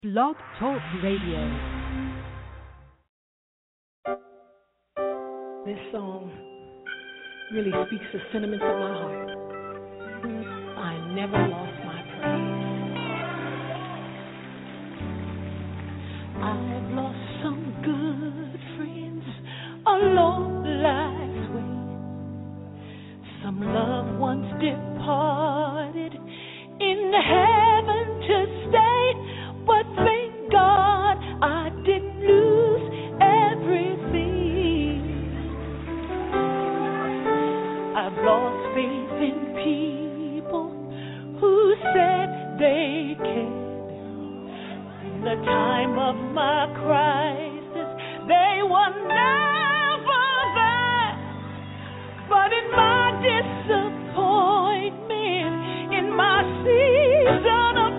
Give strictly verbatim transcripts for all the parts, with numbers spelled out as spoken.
Blog Talk Radio. This song really speaks the sentiments of my heart. I never lost my praise. I've lost some good friends along life's way. Some loved ones departed in heaven to stay. But thank God I didn't lose everything. I've lost faith in people who said they cared. In the time of my crisis, they were never there. But in my disappointment, in my season of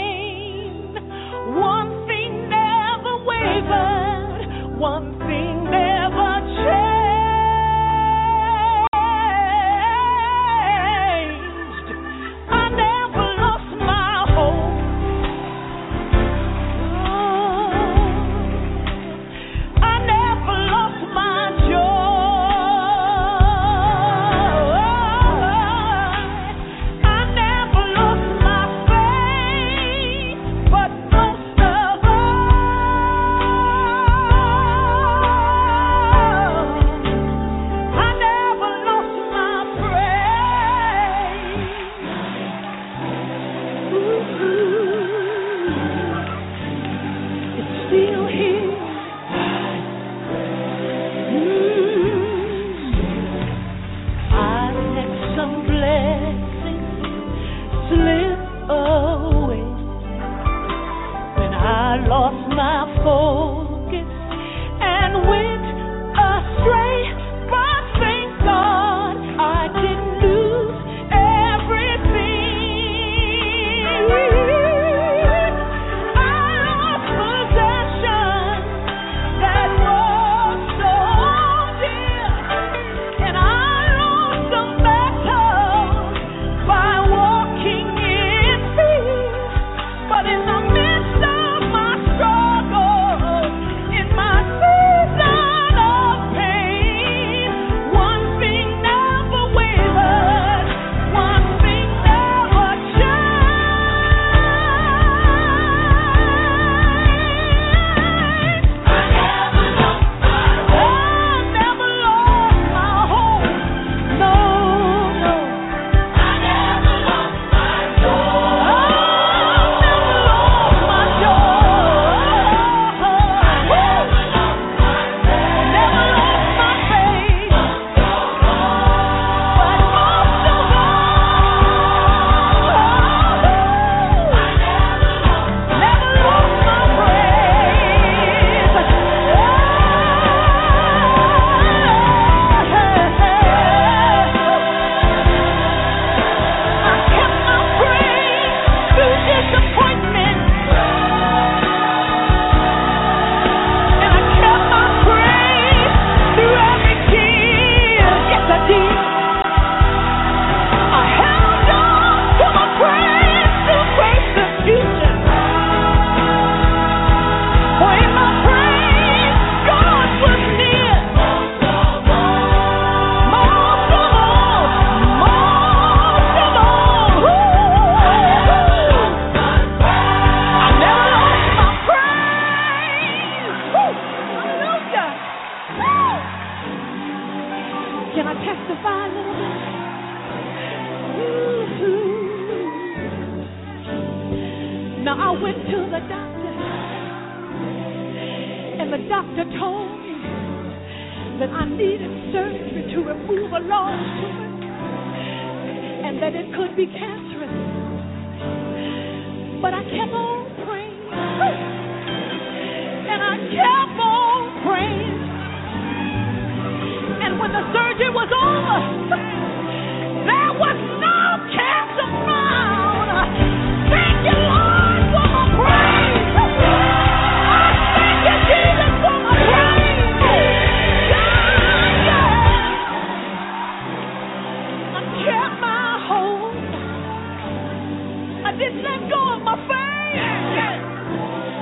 one thing never wavered, one thing never changed. I never lost my hope. Oh, I never lost my joy. I never lost my faith, but most of I never lost my praise. Ooh, it's still here. Mm. I let some blessings slip away when I lost my focus and went astray. But thank God I didn't lose everything. I lost possessions that were so dear, and I lost some battles by walking in fear. But in the midst of my struggle, in my season of pain, one thing never wavered, one thing never changed. I never lost my hope. I never lost my hope. No, no. I never lost my joy. I never lost my joy. I never lost my faith. Never lost my faith. But most of all, I never lost my praise. I kept my praise through disappointment, and I kept my praise through every tear. Yes, I did. I held on to my praise through persecution. For in my praise, God was near. Most of all, most of all, most of all. Ooh. I never lost my praise. Woo. Hallelujah. Woo. Can I testify a little bit? Ooh. Now I went to the doctor, and the doctor told me that I needed surgery to remove a large tumor, and that it could be cancerous. But I kept on praying, and I kept on praying. And when the surgery was over, there was no cancer found. Thank you, Lord, for my praise. I thank you, Jesus, for my praise. Yeah, yeah. I kept my hope. I didn't let go of my faith.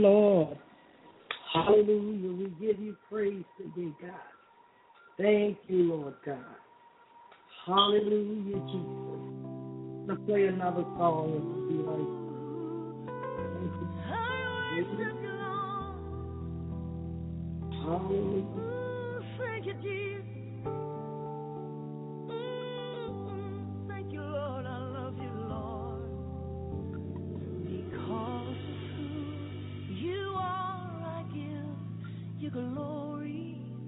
Lord. Hallelujah. We give you praise today, God. Thank you, Lord God. Hallelujah, Jesus. Let's play another song and be like, thank you. Hallelujah. Thank you, Jesus. Thank you, Lord. I love you, Lord. Because of who you are, I give you glory.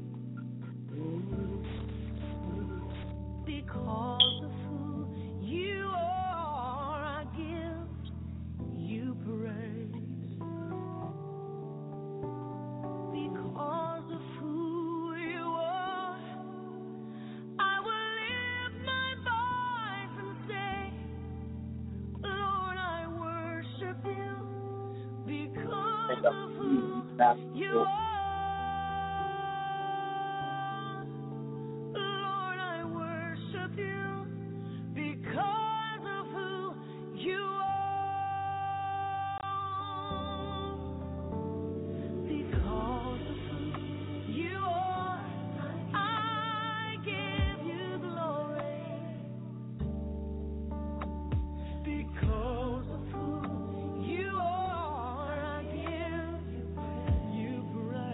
Because of who you are, I give you praise. Because of who you are, I will lift my voice and say, Lord, I worship you. Because of who you are, Lord, I worship you. Because of who you are, because of who you are, I give you glory. Because of who you are, I give you praise.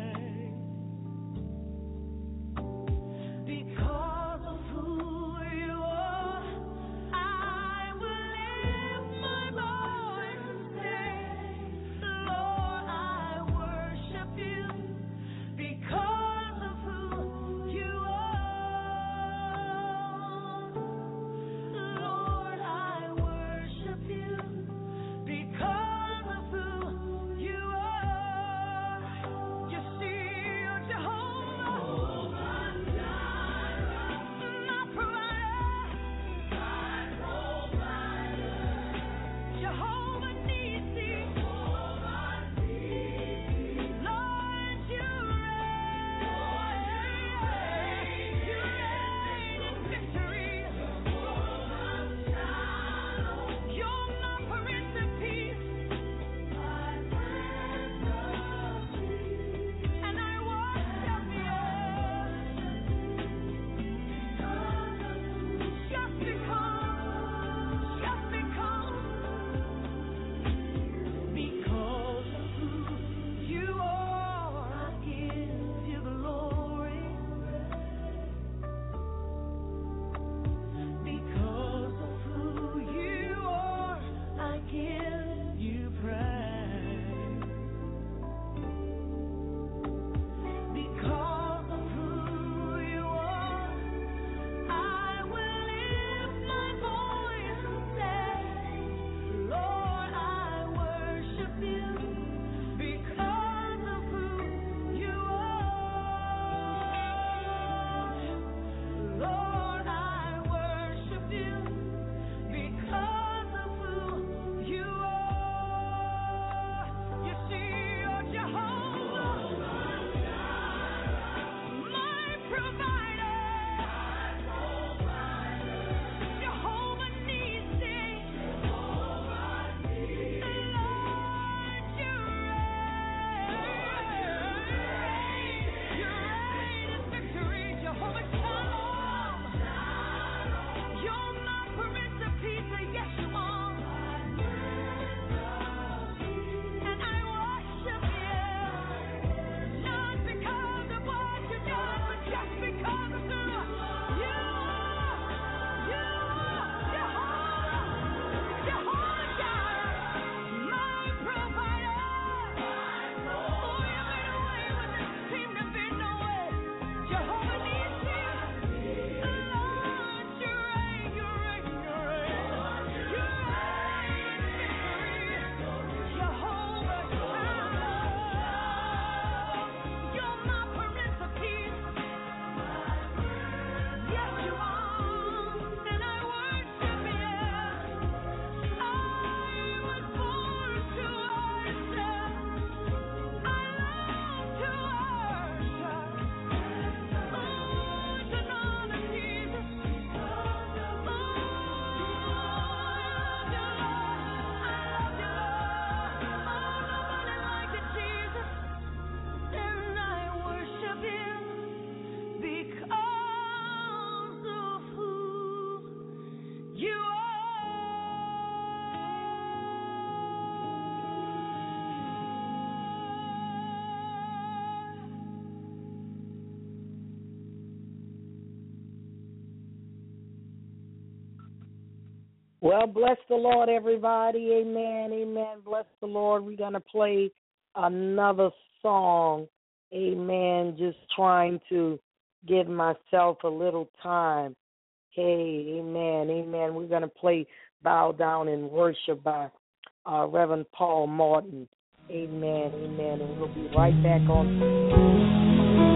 Well, bless the Lord, everybody. Amen. Amen. Bless the Lord. We're going to play another song. Amen. Just trying to give myself a little time. Hey, amen. Amen. We're going to play Bow Down in Worship by uh, Reverend Paul Morton. Amen. Amen. And we'll be right back on.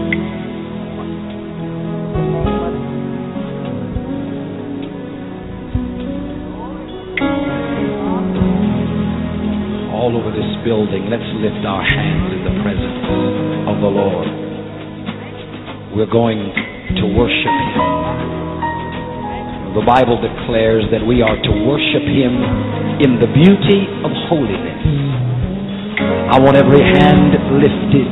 All over this building, let's lift our hands in the presence of the Lord. We're going to worship Him. The Bible declares that we are to worship Him in the beauty of holiness. I want every hand lifted.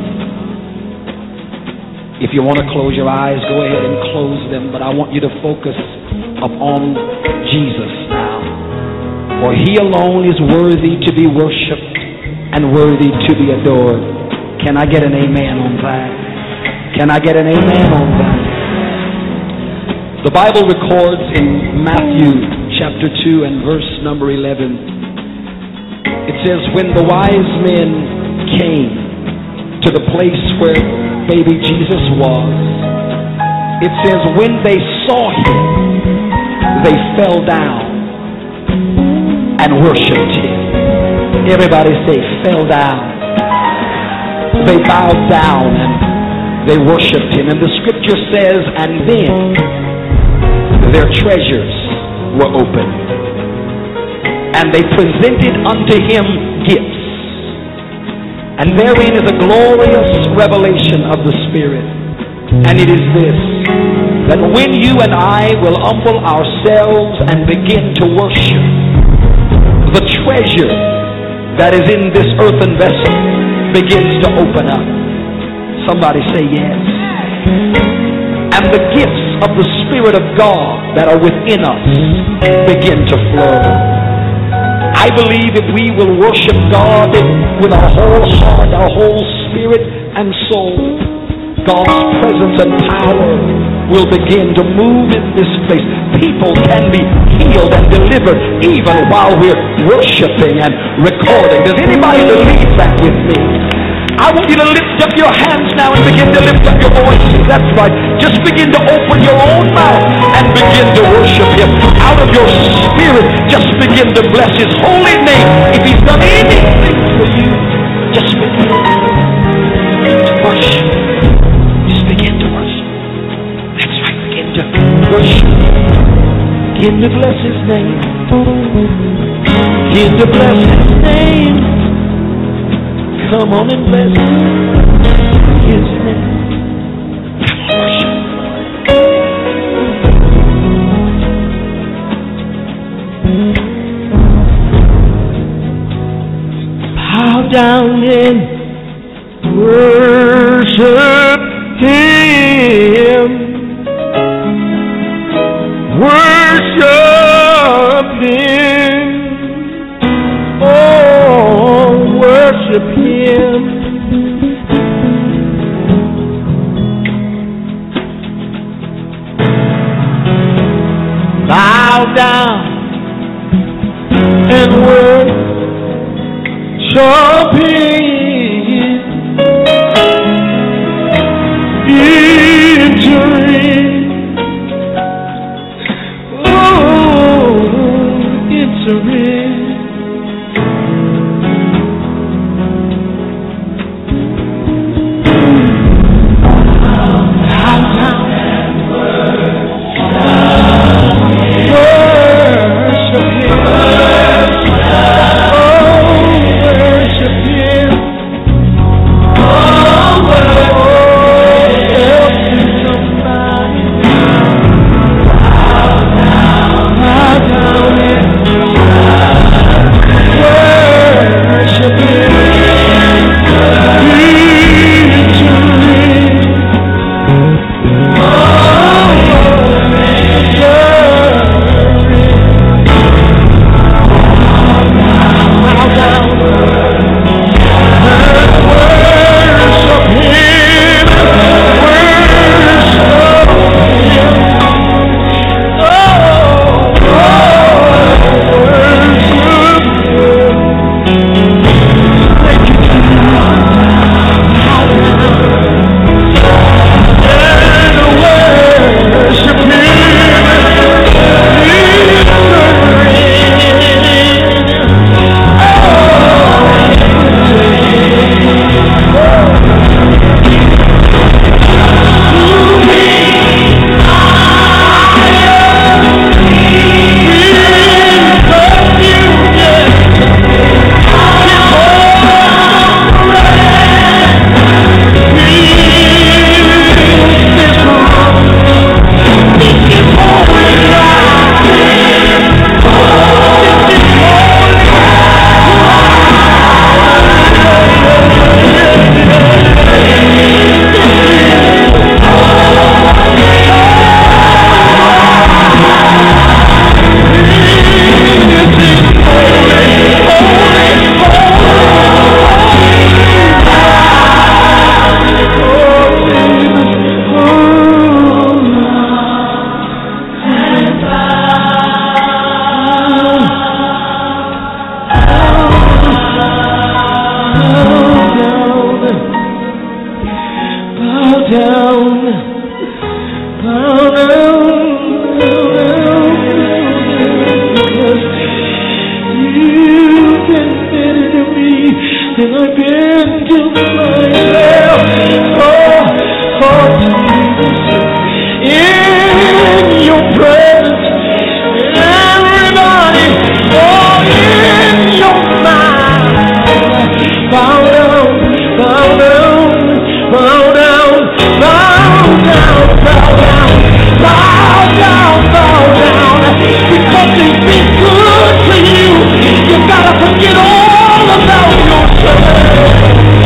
If you want to close your eyes, go ahead and close them, but I want you to focus upon Jesus now. For He alone is worthy to be worshipped and worthy to be adored. Can I get an amen on that? Can I get an amen on that? The Bible records in Matthew chapter two and verse number eleven. It says, when the wise men came to the place where baby Jesus was, it says when they saw Him, they fell down and worshipped Him. Everybody say, fell down. They bowed down and they worshipped Him. And the scripture says, and then their treasures were opened, and they presented unto Him gifts. And therein is a glorious revelation of the Spirit. And it is this, that when you and I will humble ourselves and begin to worship, the treasure that is in this earthen vessel begins to open up. Somebody say yes. And the gifts of the Spirit of God that are within us begin to flow. I believe if we will worship God with our whole heart, our whole spirit and soul, God's presence and power will begin to move in this place. People can be healed and delivered even while we're worshiping and recording. Does anybody believe that with me? I want you to lift up your hands now and begin to lift up your voices. That's right. Just begin to open your own mouth and begin to worship Him. Out of your spirit, just begin to bless His holy name. If He's done anything for you, just begin to worship. Just begin to worship. That's right. Begin to worship. Begin to bless His name. Begin to bless His name. Come on and bless His name. Bow down and worship Him. Worship Him. Oh, worship Him. Bow down and worship Him. Enter in. Oh, enter in. Worship down, bow down, bow down, because you've been better to me than I've been to myself. Oh, oh, Jesus, in your presence, everybody, oh, in your mind, bow down, bow down, bow down, bow down, bow down, bow down, bow down, because he's been good to you. You gotta forget all about yourself.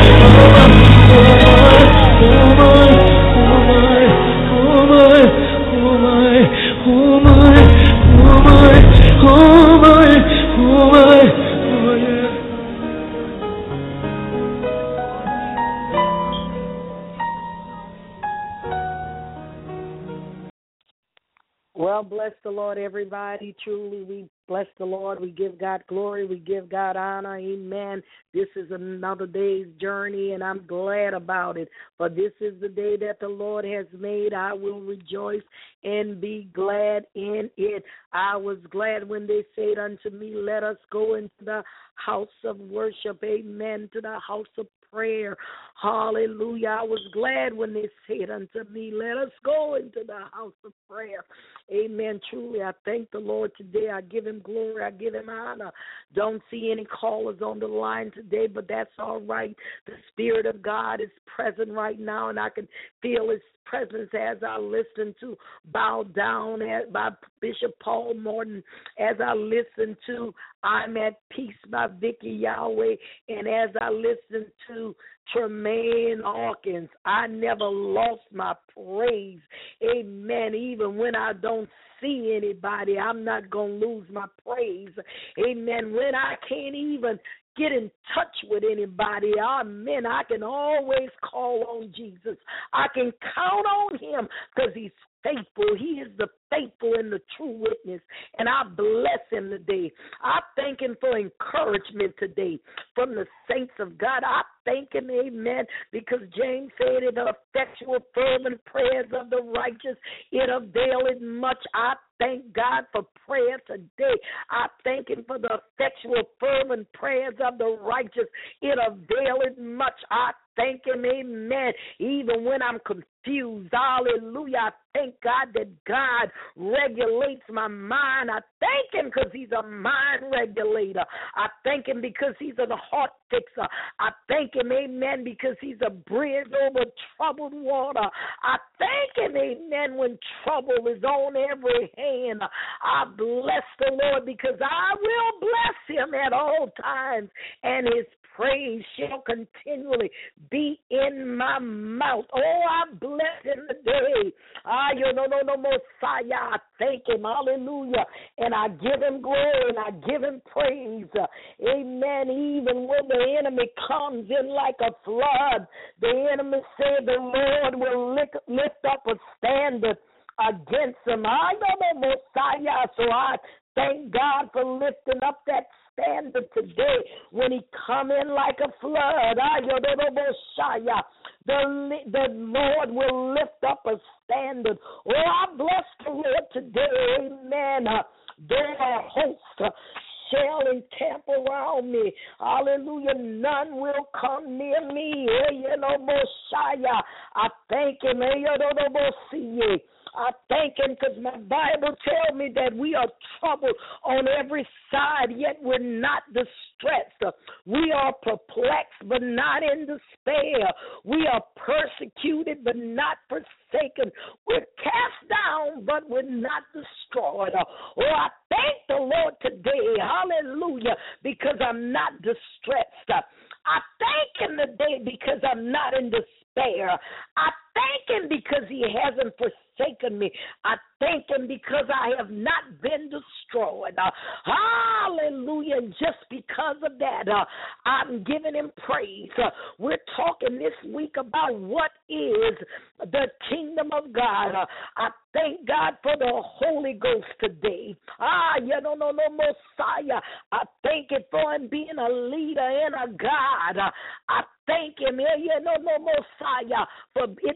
Well, bless the Lord, everybody. Truly, we bless the Lord. We give God glory. We give God honor. Amen. This is another day's journey, and I'm glad about it. For this is the day that the Lord has made. I will rejoice and be glad in it. I was glad when they said unto me, let us go into the house of worship. Amen. To the house of prayer. Hallelujah. I was glad when they said unto me, let us go into the house of prayer. Amen. Truly, I thank the Lord today. I give him glory. I give him honor. Don't see any callers on the line today, but that's all right. The Spirit of God is present right now, and I can feel his presence as I listen to Bow Down by Bishop Paul Morton, as I listen to I'm at Peace by Vicki Yahweh, and as I listen to Tremaine Hawkins, I never lost my praise. Amen. Even when I don't see anybody, I'm not going to lose my praise. Amen. When I can't even get in touch with anybody, amen, I can always call on Jesus. I can count on him because he's faithful. He is the faithful and the true witness, and I bless him today. I thank him for encouragement today from the saints of God. I thank him, amen, because James said in the effectual fervent prayers of the righteous, it availeth much. I thank God for prayer today. I thank him for the effectual fervent prayers of the righteous. It availeth much. I thank him, amen, even when I'm confused. Hallelujah. I thank God that God regulates my mind. I thank him because he's a mind regulator. I thank him because he's a heart fixer. I thank him, amen, because he's a bridge over troubled water. I thank him, amen, when trouble is on every hand. I bless the Lord because I will bless him at all times, and his praise shall continually be in my mouth. Oh, I bless him today. Ah, you know, no, no, Messiah. I thank him. Hallelujah. And I give him glory and I give him praise. Amen. Even when the enemy comes in like a flood, the enemy said the Lord will lift, lift up a standard against him. I know the Messiah. So I thank God for lifting up that standard today when he come in like a flood. The, the Lord will lift up a standard. Oh, I bless the Lord today. Amen. There are hosts shall encamp around me. Hallelujah. None will come near me. I thank him. I thank him because my Bible tells me that we are troubled on every side, yet we're not distressed. We are perplexed, but not in despair. We are persecuted, but not forsaken. We're cast down, but we're not destroyed. Oh, I thank the Lord today, hallelujah, because I'm not distressed. I thank him today because I'm not in despair. I thank him because he hasn't forsaken me. I thank him because I have not been destroyed. Uh, hallelujah. And just because of that, uh, I'm giving him praise. Uh, we're talking this week about what is the kingdom of God. Uh, I thank God for the Holy Ghost today. Ah, you don't know no Messiah. I thank him for him being a leader and a God. Uh, I thank him, you know, no Messiah, for it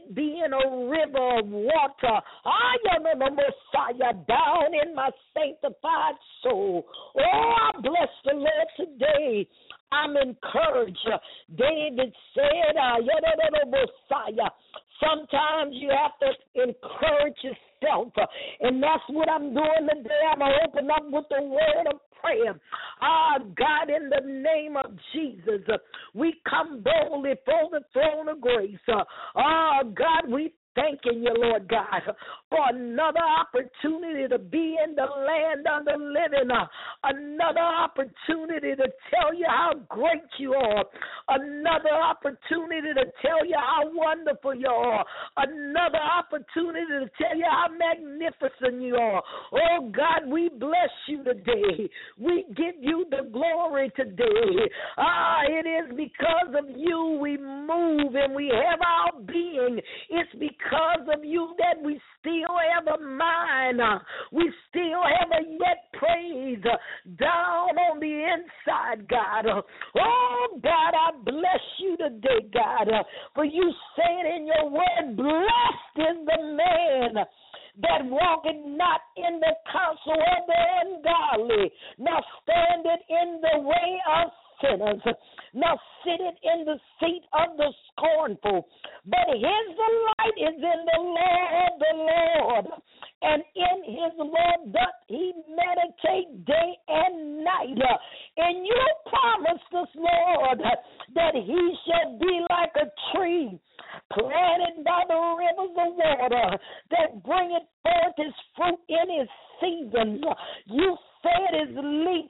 it being a river of water. I am the Messiah down in my sanctified soul. Oh, I bless the Lord today. I'm encouraged. David said, uh, Messiah. Sometimes you have to encourage yourself, and that's what I'm doing today. I'm going to open up with the word of prayer. Ah, God, in the name of Jesus, we come boldly before the throne of grace. Ah, God, we thanking you, Lord God, for another opportunity to be in the land of the living, uh, another opportunity to tell you how great you are, another opportunity to tell you how wonderful you are, another opportunity to tell you how magnificent you are. Oh, God, we bless you today. We give you the glory today. Ah, it is because of you we move and we have our being. It's because Because of you that we still have a mind, we still have a yet praise down on the inside, God. Oh, God, I bless you today, God, for you said in your word, blessed is the man that walketh not in the counsel of the ungodly, nor standeth in the way of sinners, nor sitteth in the seat of the scornful, but his delight is in the law of the Lord, and in his law doth he meditate day and night. And you promised us, Lord, that he shall be like a tree planted by the rivers of water, that bringeth forth his fruit in his season. You said his leaf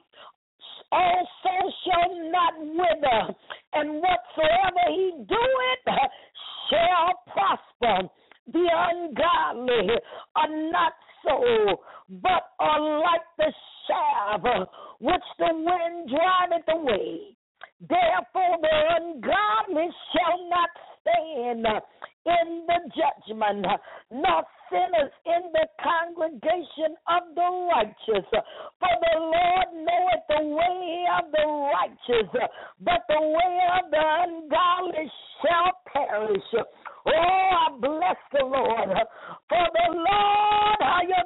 also shall not wither, and whatsoever he doeth shall prosper. The ungodly are not so, but are like the shaft which the wind driveth away. Therefore the ungodly shall not stand in the judgment, nor sinners in the congregation of the righteous. For the Lord knoweth the way of the righteous, but the way of the ungodly shall perish. Oh, I bless the Lord. For the Lord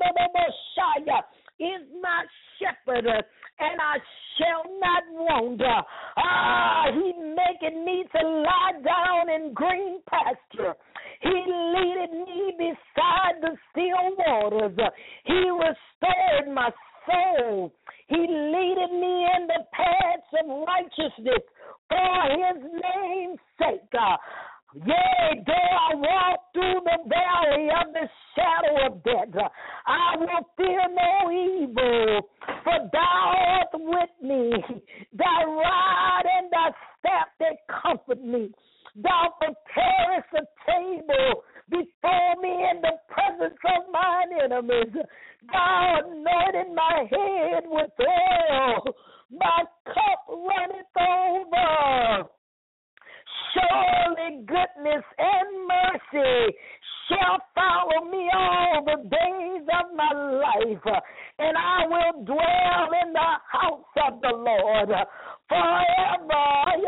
is my shepherd, and I shall not want. Ah, he maketh me to lie down in green pasture. He leadeth me beside the still waters. He restored my soul. He leadeth me in the paths of righteousness for his name's sake. Yea, though I walk through the valley of the shadow of death, I will fear no evil, for thou art with me. Thy rod and thy staff, they comfort me. Thou preparest a table before me in the presence of mine enemies. Thou anointed my head with oil. My cup runneth over. Surely goodness and mercy shall follow me all the days of my life, and I will dwell in the house of the Lord forever.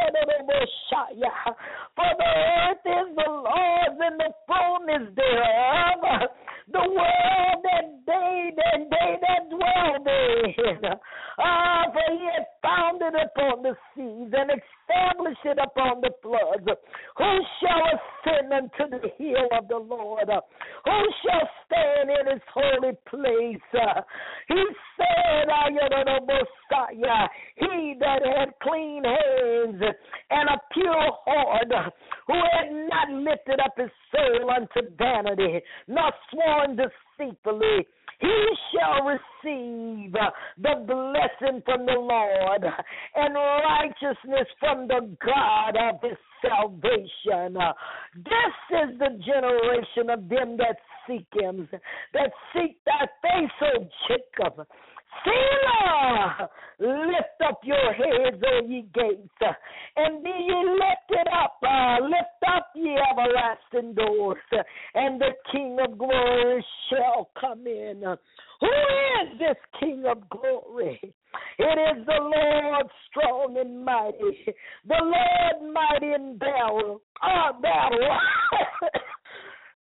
For the earth is the Lord's and the fullness thereof, the world and they that they that dwell therein. Ah, for he hath founded upon the seas and established it upon the floods. Who shall ascend unto the hill of the Lord? Who shall stand in his holy place? He said, Messiah, he that had clean hands and a pure heart, who had not lifted up his soul unto vanity, nor sworn deceitfully, he shall receive the blessing from the Lord and righteousness from the God of his salvation. This is the generation of them that seek him, that seek thy face, O Jacob. Selah, lift up your heads, O ye gates, and be ye lifted up. Uh, lift up ye everlasting doors, and the King of glory shall come in. Who is this King of glory? It is the Lord strong and mighty, the Lord mighty in battle. Our battle.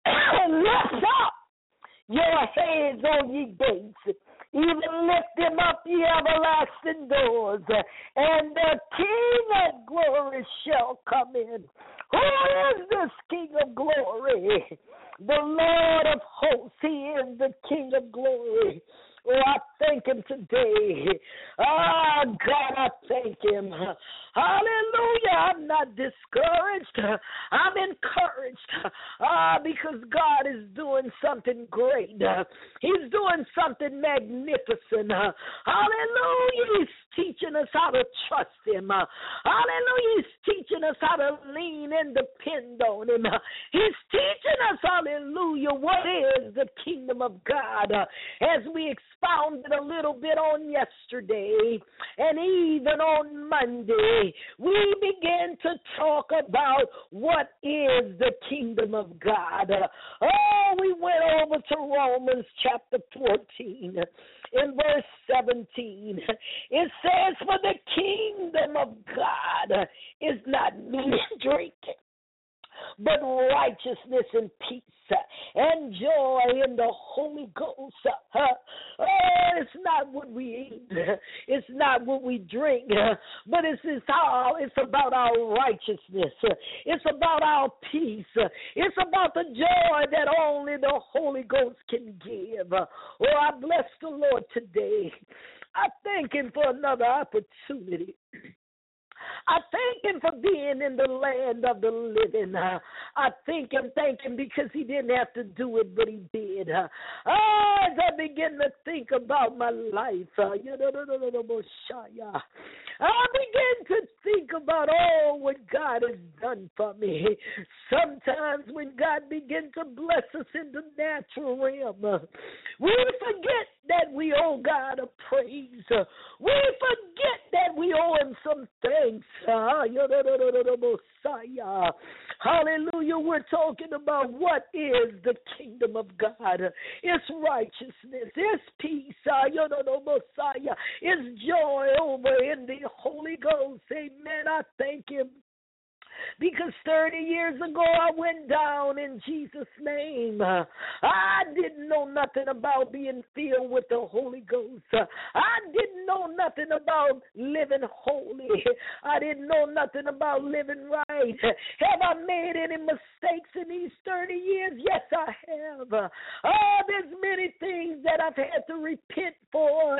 Lift up your heads, O ye gates. Even lift them up, ye everlasting doors, and the King of glory shall come in. Who is this King of glory? The Lord of hosts. He is the King of glory. Oh, I thank him today. Oh, God, I thank him. Hallelujah. I'm not discouraged. I'm encouraged uh, because God is doing something great. He's doing something magnificent. Hallelujah. He's teaching us how to trust him. Hallelujah. He's teaching us how to lean and depend on him. He's teaching us, hallelujah, what is the kingdom of God as we expounded a little bit on yesterday and even on Monday. We began to talk about what is the kingdom of God. Oh, we went over to Romans chapter fourteen. In verse seventeen, it says, for the kingdom of God is not meat and drink, but righteousness and peace and joy in the Holy Ghost. Oh, it's not what we eat. It's not what we drink, but it's, it's, our, it's about our righteousness. It's about our peace. It's about the joy that only the Holy Ghost can give. Oh, I bless the Lord today. I thank him for another opportunity. I thank him for being in the land of the living. Uh, I thank him, thank him because he didn't have to do it, but he did. Uh, oh, as I begin to think about my life, uh, you know, I begin to think about all what God has done for me. Sometimes when God begins to bless us in the natural realm, uh, we forget that we owe God a praise. Uh, we forget that we owe him some thanks. Uh, Hallelujah. We're talking about what is the kingdom of God. It's righteousness. It's peace. It's joy over in the Holy Ghost. Amen. I thank him. Because thirty years ago I went down in Jesus' name. I didn't know nothing about being filled with the Holy Ghost. I didn't know nothing about living holy. I didn't know nothing about living right. Have I made any mistakes in these thirty years? Yes, I have. Oh, there's many things that I've had to repent for.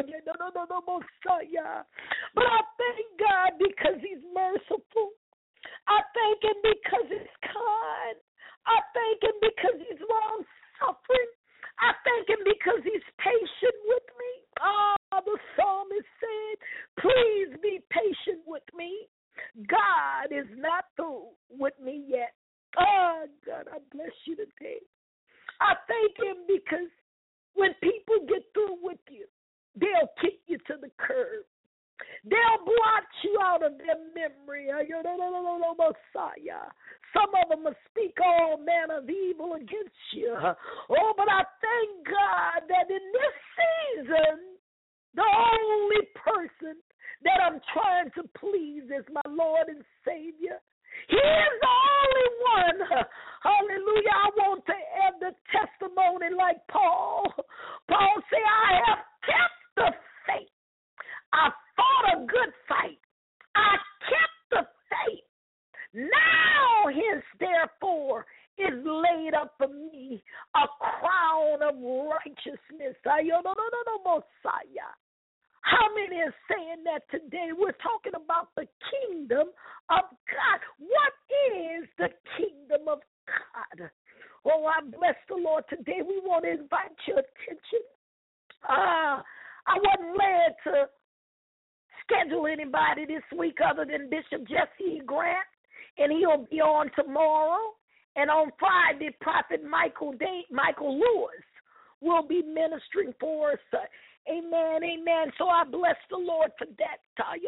But I thank God because he's merciful. I thank him because he's kind. I thank him because he's long-suffering. I thank him because he's patient with me. Oh, the psalmist said, please be patient with me. God is not through with me yet. Oh, God, I bless you today. I thank him because when people get through with you, they'll kick you to the curb. They'll blot you out of their memory. Messiah. Some of them will speak all manner of evil against you. Oh, but I thank God that in this season, the only person that I'm trying to please is my Lord and Savior. He is the only one. Hallelujah. I want to add the testimony like Paul. Paul said, I have kept the faith. I fought a good fight. I kept the faith. Now, hence, therefore, is laid up for me a crown of righteousness. Messiah. How many are saying that today? We're talking about the kingdom of God. What is the kingdom of God? Oh, I bless the Lord today. We want to invite your attention. Ah, uh, I wasn't led to schedule anybody this week other than Bishop Jesse Grant, and he'll be on tomorrow. And on Friday, Prophet Michael Day, Michael Lewis will be ministering for us. Uh, amen, amen. So I bless the Lord for that.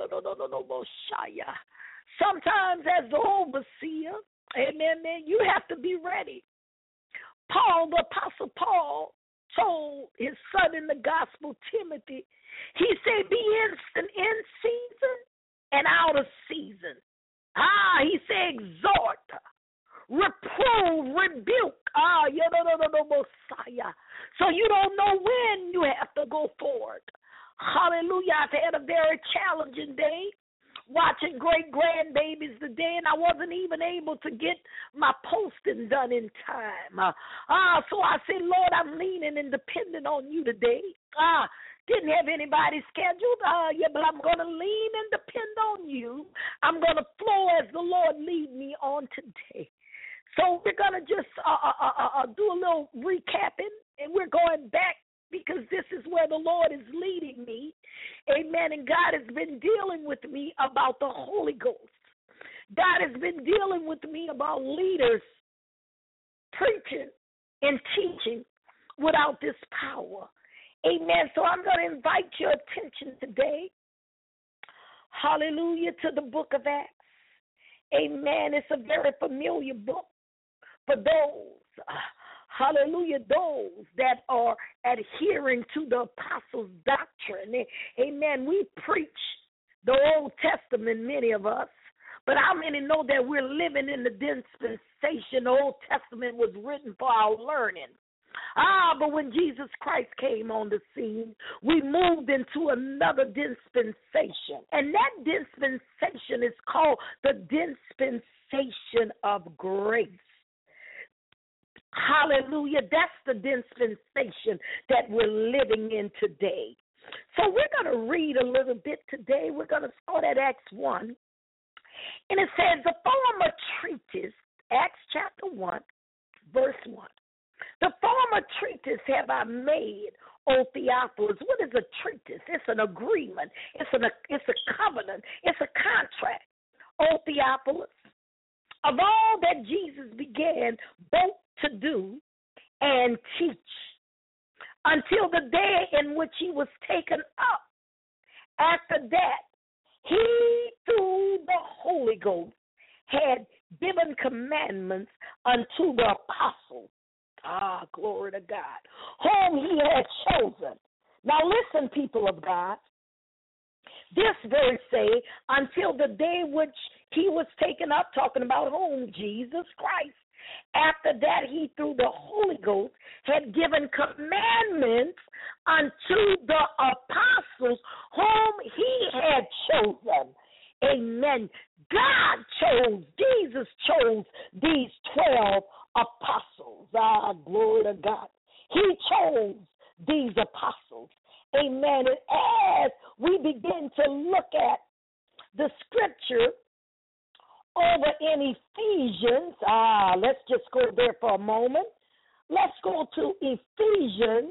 Sometimes as the overseer, amen, man, you have to be ready. Paul, the Apostle Paul, told his son in the gospel, Timothy, he said, be instant in season and out of season. Ah, he said, exhort, reprove, rebuke. Ah, you know, no, no, no, Messiah. So you don't know when you have to go forward. Hallelujah. I've had a very challenging day watching great grandbabies today, and I wasn't even able to get my posting done in time. Uh, ah, so I said, Lord, I'm leaning and depending on you today. Ah, didn't have anybody scheduled. Uh, yeah, but I'm going to lean and depend on you. I'm going to flow as the Lord lead me on today. So we're going to just uh, uh, uh, uh, do a little recapping, and we're going back because this is where the Lord is leading me. Amen. And God has been dealing with me about the Holy Ghost. God has been dealing with me about leaders preaching and teaching without this power. Amen. So I'm going to invite your attention today, hallelujah, to the book of Acts. Amen. It's a very familiar book for those, hallelujah, those that are adhering to the apostles' doctrine. Amen. We preach the Old Testament, many of us, but how many know that we're living in the dispensation the Old Testament was written for our learning? Ah, but when Jesus Christ came on the scene, we moved into another dispensation. And that dispensation is called the dispensation of grace. Hallelujah. That's the dispensation that we're living in today. So we're going to read a little bit today. We're going to start at Acts one. And it says, the former treatise, Acts chapter one, verse one. The former treatise have I made, O Theophilus. What is a treatise? It's an agreement. It's, an, it's a covenant. It's a contract. O Theophilus, of all that Jesus began both to do and teach until the day in which he was taken up. After that, he, through the Holy Ghost, had given commandments unto the apostles. Ah, glory to God, whom he had chosen. Now listen, people of God. This verse say, until the day which he was taken up, talking about whom? Jesus Christ. After that, he, through the Holy Ghost, had given commandments unto the apostles whom he had chosen. Amen. God chose, Jesus chose these twelve apostles. Ah, glory to God. He chose these apostles. Amen. And as we begin to look at the scripture over in Ephesians, ah, let's just go there for a moment. Let's go to Ephesians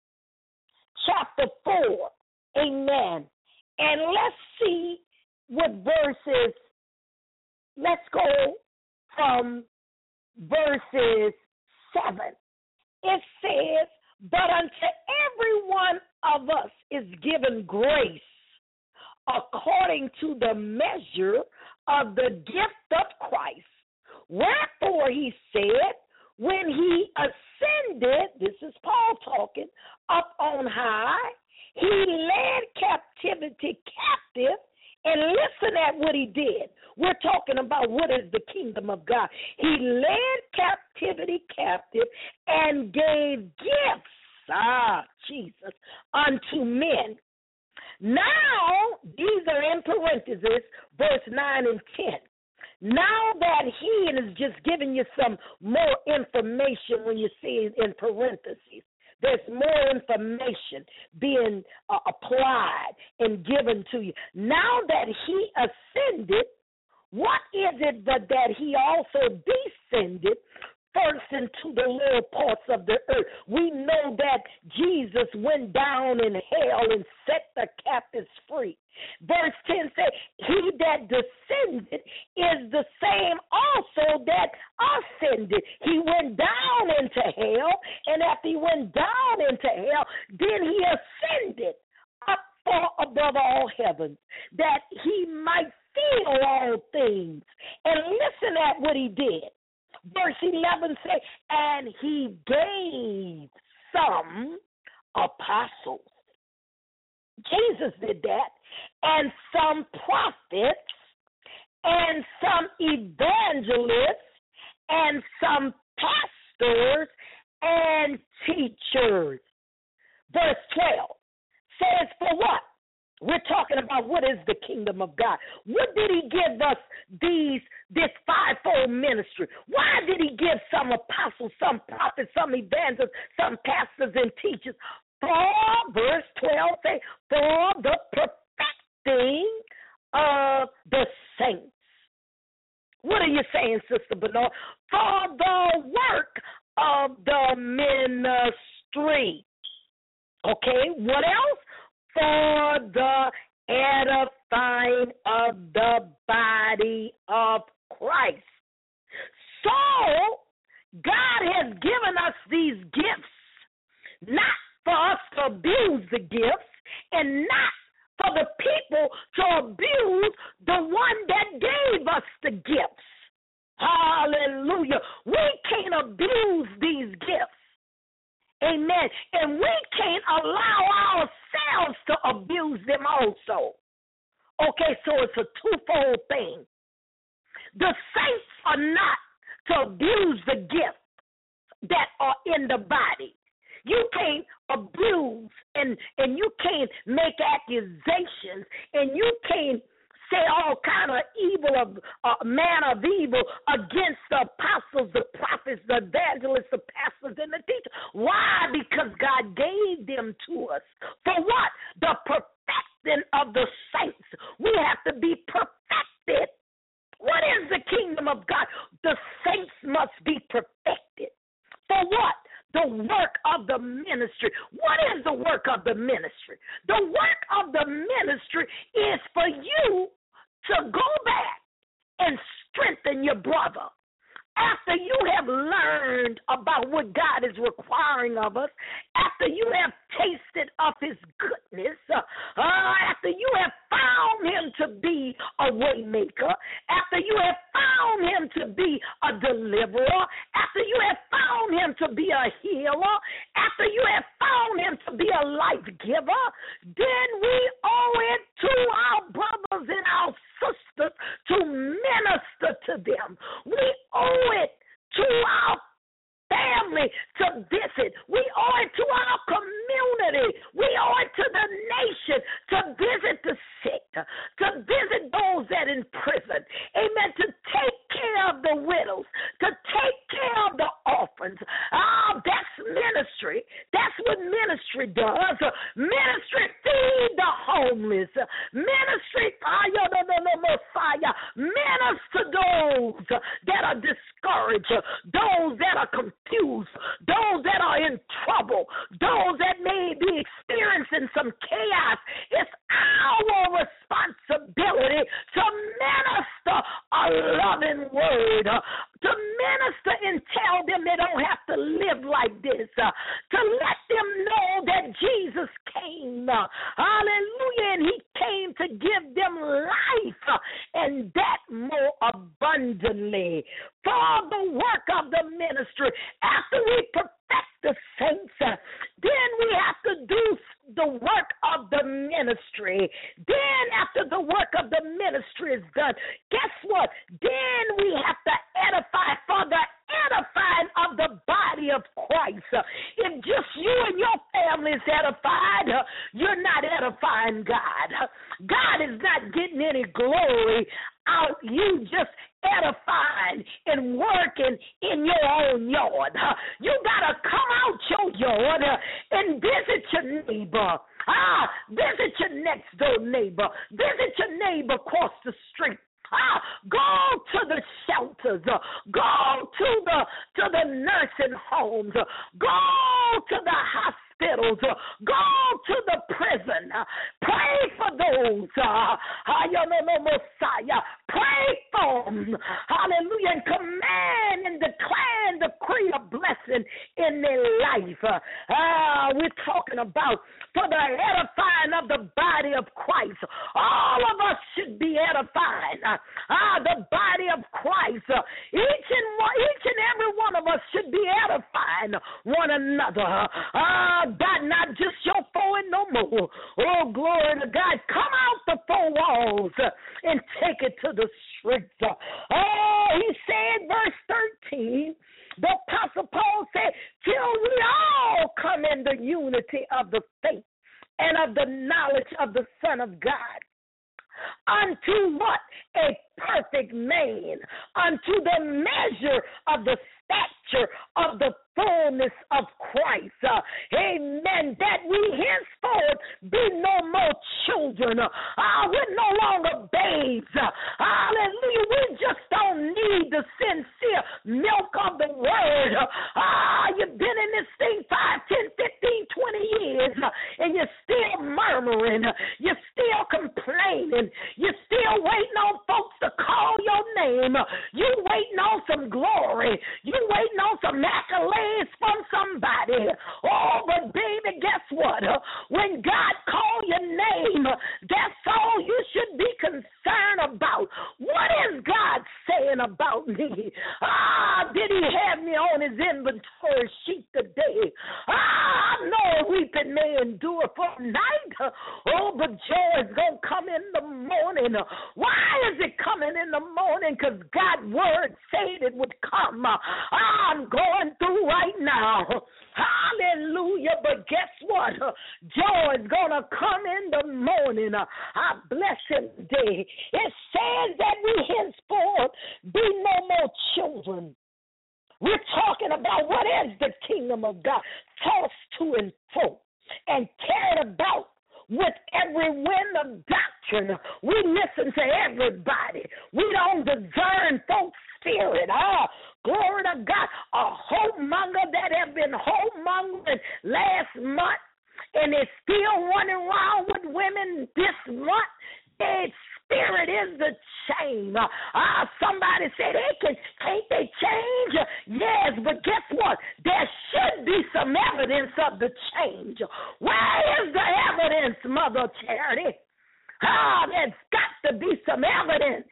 chapter four. Amen. And let's see what verses, let's go from verses seven. It says, but unto every one of us is given grace according to the measure of the gift of Christ. Wherefore he said, when he ascended, this is Paul talking, up on high, he led captivity captive. And listen at what he did. We're talking about what is the kingdom of God. He led captivity captive and gave gifts, ah, Jesus, unto men. Now, these are in parentheses, verse nine and ten. Now that he, and is just giving you some more information when you see it in parentheses. There's more information being uh, applied and given to you. Now that he ascended, what is it but that he also descended first into the lower parts of the earth? We know that Jesus went down in hell and set the captives free. Verse ten says, he that descended is the same also that ascended. He went down into hell, and after he went down into hell, then he ascended up far above all heavens, that he might fill all things. And listen at what he did. Verse eleven says, and he gave some apostles. Jesus did that. And some prophets, and some evangelists, and some pastors and teachers. Verse twelve says, for what? We're talking about what is the kingdom of God. What did he give us these this fivefold ministry? Why did he give some apostles, some prophets, some evangelists, some pastors and teachers? For, verse twelve say, for the perfecting of the saints. What are you saying, Sister Bernard? For the work of the ministry. Okay, what else? For the edifying of the body of Christ. So, God has given us these gifts, not for us to abuse the gifts, and not for the people to abuse the one that gave us the gifts. Hallelujah. We can't abuse these gifts. Amen. And we can't allow ourselves to abuse them also. Okay, so it's a twofold thing. The saints are not to abuse the gifts that are in the body. You can't abuse and, and you can't make accusations and you can't say all kind of evil of uh, man of evil against the apostles, the prophets, the evangelists, the pastors, and the teachers. Why? Because God gave them to us. For what? The perfecting of the saints. We have to be perfected. What is the kingdom of God? The saints must be perfected. For what? The work of the ministry. What is the work of the ministry? The work of the ministry is for you to go back and strengthen your brother. After you have learned about what God is requiring of us, after you have tasted of his goodness, uh, after you have found him to be a way maker, after you have found him to be a deliverer, after you have found him to be a healer, after you have found him to be a life giver, then we owe it to our brothers and our sisters to minister to them. We owe it to our family to visit. We owe it to our community. We owe it to the nation to visit the sick, to visit those that in prison. Amen. To take care of the widows, to take care of the orphans. Oh, that's ministry. That's what ministry does. Ministry feed the homeless. Ministry, Messiah, minister those that are discouraged, those that are confused, those that are in trouble, those that may be experiencing some chaos. It's our responsibility to minister a loving word, to minister and tell them they don't have to live like this, to let them know that Jesus came, hallelujah, and he came to give them life, and that more abundantly. For the work of the ministry, after we perfect the saints, then we have to do the work of the ministry. Then after the work of the ministry is done, guess what? Then we have to edify for the edifying of the body of Christ. If just you and your family is edified, you're not edifying God. God is not getting any glory out you just edifying and working in your own yard. You got to come out your yard and visit your neighbor. Ah, visit your next door neighbor. Visit your neighbor across the street. Ah, go to the shelters. Go to the to the nursing homes. Go to the hospitals. Go to the prison. Pray for those. Uh, Messiah. Pray for them. Hallelujah. And command and declare and decree a blessing in their life. Uh, we're talking about for the edifying of the body of Christ. All of us should be edifying. Ah, the body of Christ. Uh, each and one, each and every one of us should be edifying one another. Ah, God, not just your four and no more. Oh, glory to God. Come out the four walls uh, and take it to the tricks. Oh, he said, verse thirteen, the Apostle Paul said, till we all come in the unity of the faith and of the knowledge of the Son of God, unto what? A perfect man, unto the measure of the stature of the fullness of Christ. Uh, amen. That we henceforth be no more children. Uh, we're no longer babes. Uh, hallelujah. We just don't need the sincere milk of the word. Ah, uh, you've been in this thing five, ten, fifteen, twenty years, uh, and you're still murmuring. You're still complaining. You're still waiting on folks to call your name. You waiting on some glory. You waiting on some accolades from somebody. Oh, but baby, guess what? When God called your name, that's all you should be concerned about. What is God saying about me? Ah, did he have me on his inventory sheet today? Ah, I know a weeping may endure for a night. Oh, but joy is going to come in the morning. Why is it coming in the morning? Because God's word said it would come. I'm going through right now. Hallelujah. But guess what? Joy is going to come in the morning. I bless him today. It says that we henceforth be no more children. We're talking about what is the kingdom of God, tossed to and fro and carried about with every wind of doctrine. We listen to everybody. We don't discern folks' spirit. Ah, glory to God. A homemonger that have been homongering last month and is still running around with women this month. Their spirit is the chain. Ah, somebody said, hey, can, can't they change? Yes, but guess what? There should be some evidence of the change. Where is the evidence, Mother Charity? Ah, there's got to be some evidence.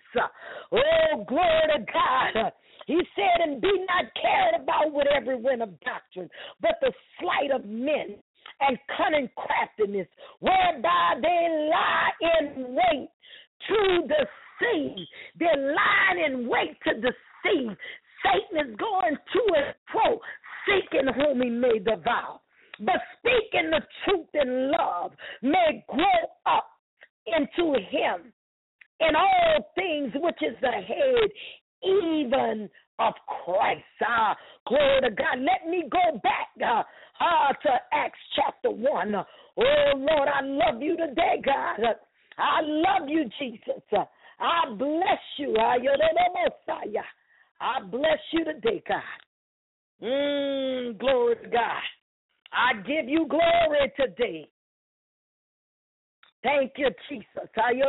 Oh, glory to God. He said, and be not carried about with every wind of doctrine, but the sleight of men and cunning craftiness, whereby they lie in wait to deceive. They're lying in wait to deceive. Satan is going to and fro, seeking whom he may devour. But speaking the truth in love may grow up into him in all things, which is the head, even of Christ. Ah, glory to God. Let me go back uh, uh, to Acts chapter one. Oh, Lord, I love you today, God. I love you, Jesus. I bless you. I bless you today, God. Mm, glory to God. I give you glory today. Thank you, Jesus.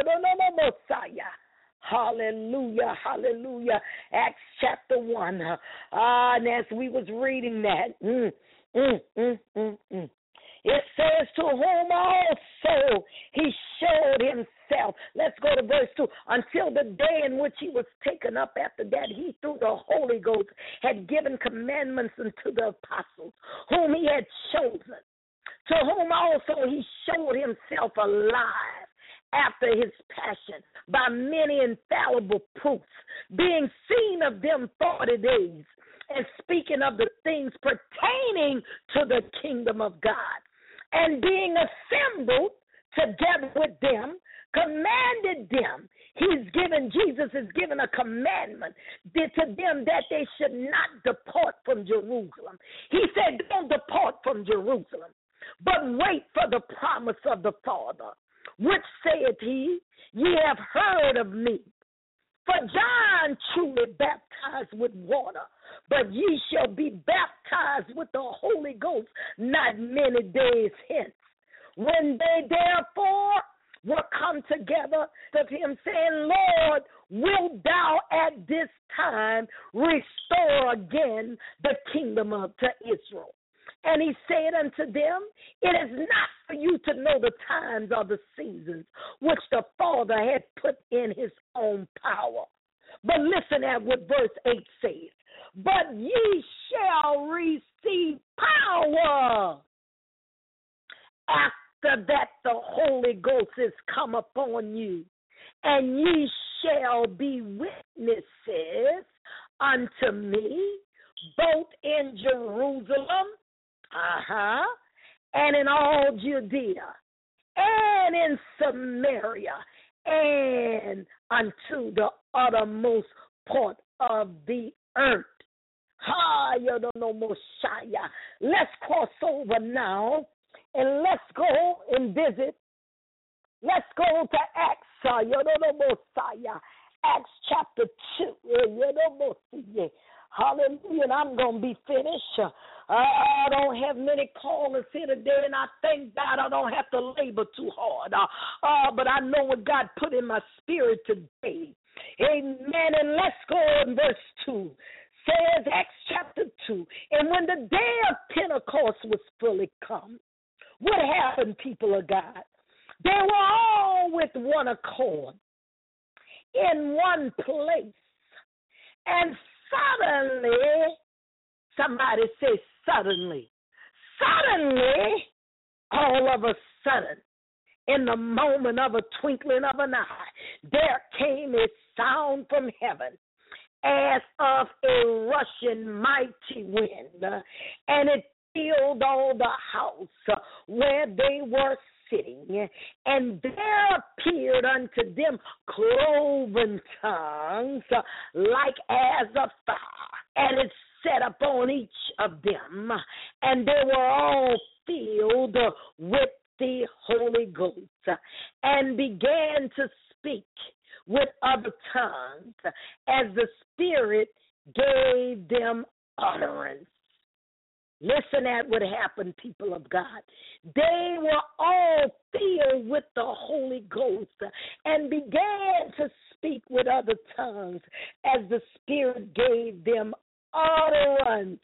Hallelujah, hallelujah. Acts chapter one. Uh, and as we was reading that, mm, mm, mm, mm, mm. It says, to whom also he showed himself. Let's go to verse two. Until the day in which he was taken up, after that he through the Holy Ghost had given commandments unto the apostles, whom he had chosen. To whom also he showed himself alive after his passion by many infallible proofs, being seen of them forty days, and speaking of the things pertaining to the kingdom of God. And being assembled together with them, commanded them. He's given, Jesus is given a commandment to them that they should not depart from Jerusalem. He said, don't depart from Jerusalem, but wait for the promise of the Father, which saith he, ye have heard of me. For John truly baptized with water, but ye shall be baptized with the Holy Ghost not many days hence. When they therefore were come together of him, saying, Lord, wilt thou at this time restore again the kingdom of to Israel? And he said unto them, it is not for you to know the times or the seasons which the Father had put in his own power. But listen at what verse eight says. But ye shall receive power after that the Holy Ghost is come upon you. and ye shall be witnesses unto me, both in Jerusalem, uh-huh, and in all Judea, and in Samaria, and unto the uttermost part of the earth. Ha, you don't know Mosiah. Let's cross over now, and let's go and visit. Let's go to Acts, uh, you don't know Mosiah. Acts chapter two. You know Mosiah. Hallelujah, and I'm going to be finished. Uh, I don't have many callers here today, and I thank God I don't have to labor too hard. Uh, uh, but I know what God put in my spirit today. Amen, and let's go in verse two. Says Acts chapter two, and when the day of Pentecost was fully come, what happened, people of God? They were all with one accord in one place, and suddenly, somebody say suddenly, suddenly, all of a sudden, in the moment of a twinkling of an eye, there came a sound from heaven as of a rushing mighty wind, and it filled all the house where they were sitting, and there appeared unto them cloven tongues like as of fire, and it sat upon each of them, and they were all filled with the Holy Ghost, and began to speak with other tongues as the Spirit gave them utterance. Listen at what happened, people of God. They were all filled with the Holy Ghost and began to speak with other tongues as the Spirit gave them utterance.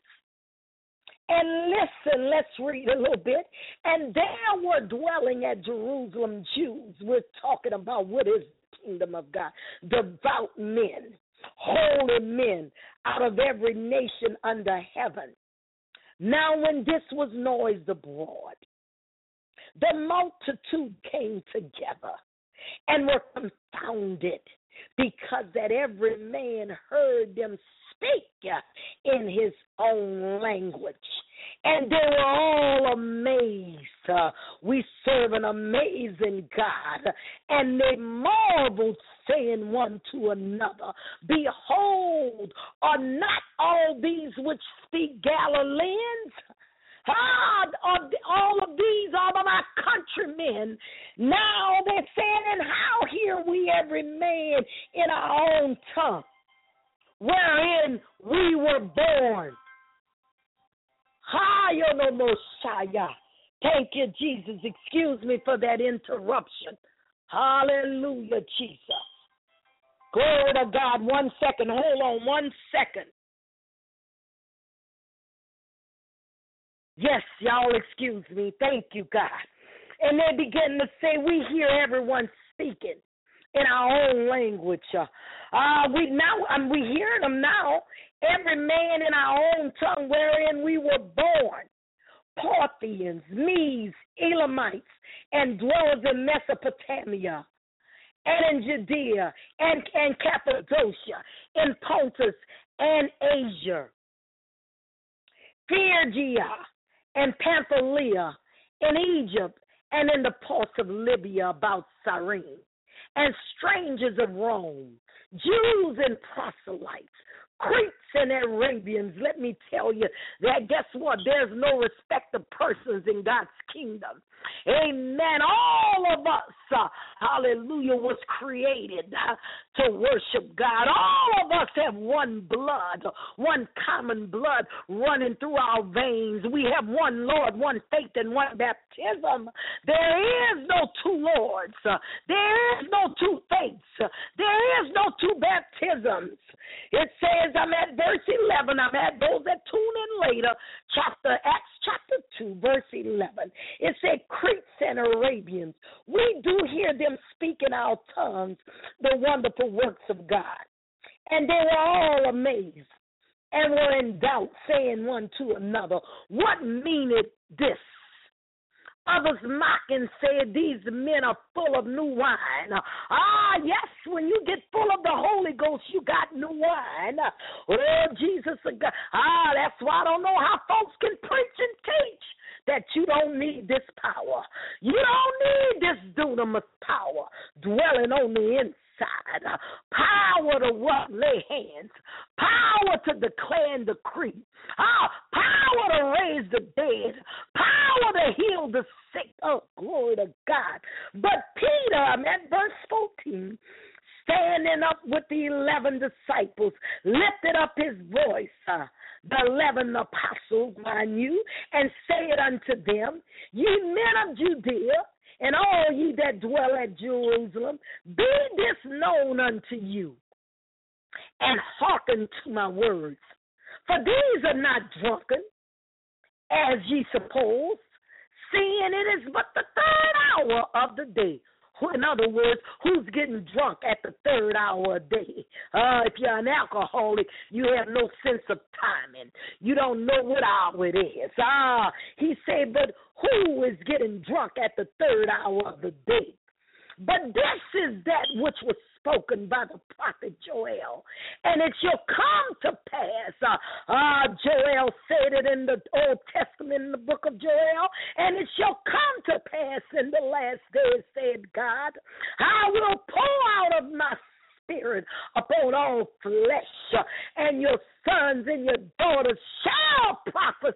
And listen, let's read a little bit. And there were dwelling at Jerusalem Jews. We're talking about what is the kingdom of God. Devout men, holy men out of every nation under heaven. Now when this was noised abroad, the multitude came together and were confounded, because that every man heard them speak in his own language. And they were all amazed. Uh, we serve an amazing God. And they marveled, saying one to another, Behold, are not all these which speak Galileans? Ah, all of these are my countrymen. Now they're saying, and how hear we every man in our own tongue, wherein we were born? Thank you, Jesus. Excuse me for that interruption. Hallelujah, Jesus. Glory to God. One second. Hold on one second. Yes, y'all excuse me. Thank you, God. And they begin to say, we hear everyone speaking in our own language. Uh, we now, um, we hear them now, every man in our own tongue wherein we were born. Parthians, Medes, Elamites, and dwellers in Mesopotamia, and in Judea, and, and Cappadocia, in Pontus, and Asia, Phrygia, and Pamphylia, in Egypt, and in the parts of Libya about Cyrene, and strangers of Rome, Jews and proselytes, Cretes and Arabians. Let me tell you that, guess what? There's no respect of persons in God's kingdom. Amen. All of us, uh, hallelujah, was created uh, to worship God. All of us have one blood, one common blood running through our veins. We have one Lord, one faith, and one baptism. There is no two Lords. Uh, there is no two faiths. Uh, there is no two baptisms. It says, I'm at verse eleven. I'm at those that tune in later, chapter Acts chapter two, verse eleven. It said, Cretes and Arabians, we do hear them speak in our tongues the wonderful works of God. And they were all amazed and were in doubt, saying one to another, what meaneth this? Others mock and say, these men are full of new wine. Ah, yes, when you get full of the Holy Ghost, you got new wine. Oh, Jesus. Ah, that's why I don't know how folks can preach and teach that you don't need this power. You don't need this dunamis power dwelling on the inside. Power to what? Lay hands. Power to declare and decree. Oh, power to raise the dead. Power to heal the sick. Oh, glory to God. But Peter, I'm at verse fourteen, standing up with the eleven disciples, lifted up his voice, uh, the eleven apostles, mind you, and said unto them, ye men of Judea, and all ye that dwell at Jerusalem, be this known unto you, and hearken to my words. For these are not drunken, as ye suppose, seeing it is but the third hour of the day. In other words, who's getting drunk at the third hour a day? Uh, if you're an alcoholic, you have no sense of timing. You don't know what hour it is. Ah, he said, but who is getting drunk at the third hour of the day? But this is that which was spoken by the prophet Joel, and it shall come to pass. Uh, uh, Joel said it in the Old Testament, in the book of Joel, and it shall come to pass in the last days, said God, I will pour out of my spirit upon all flesh, and your sons and your daughters shall prophesy,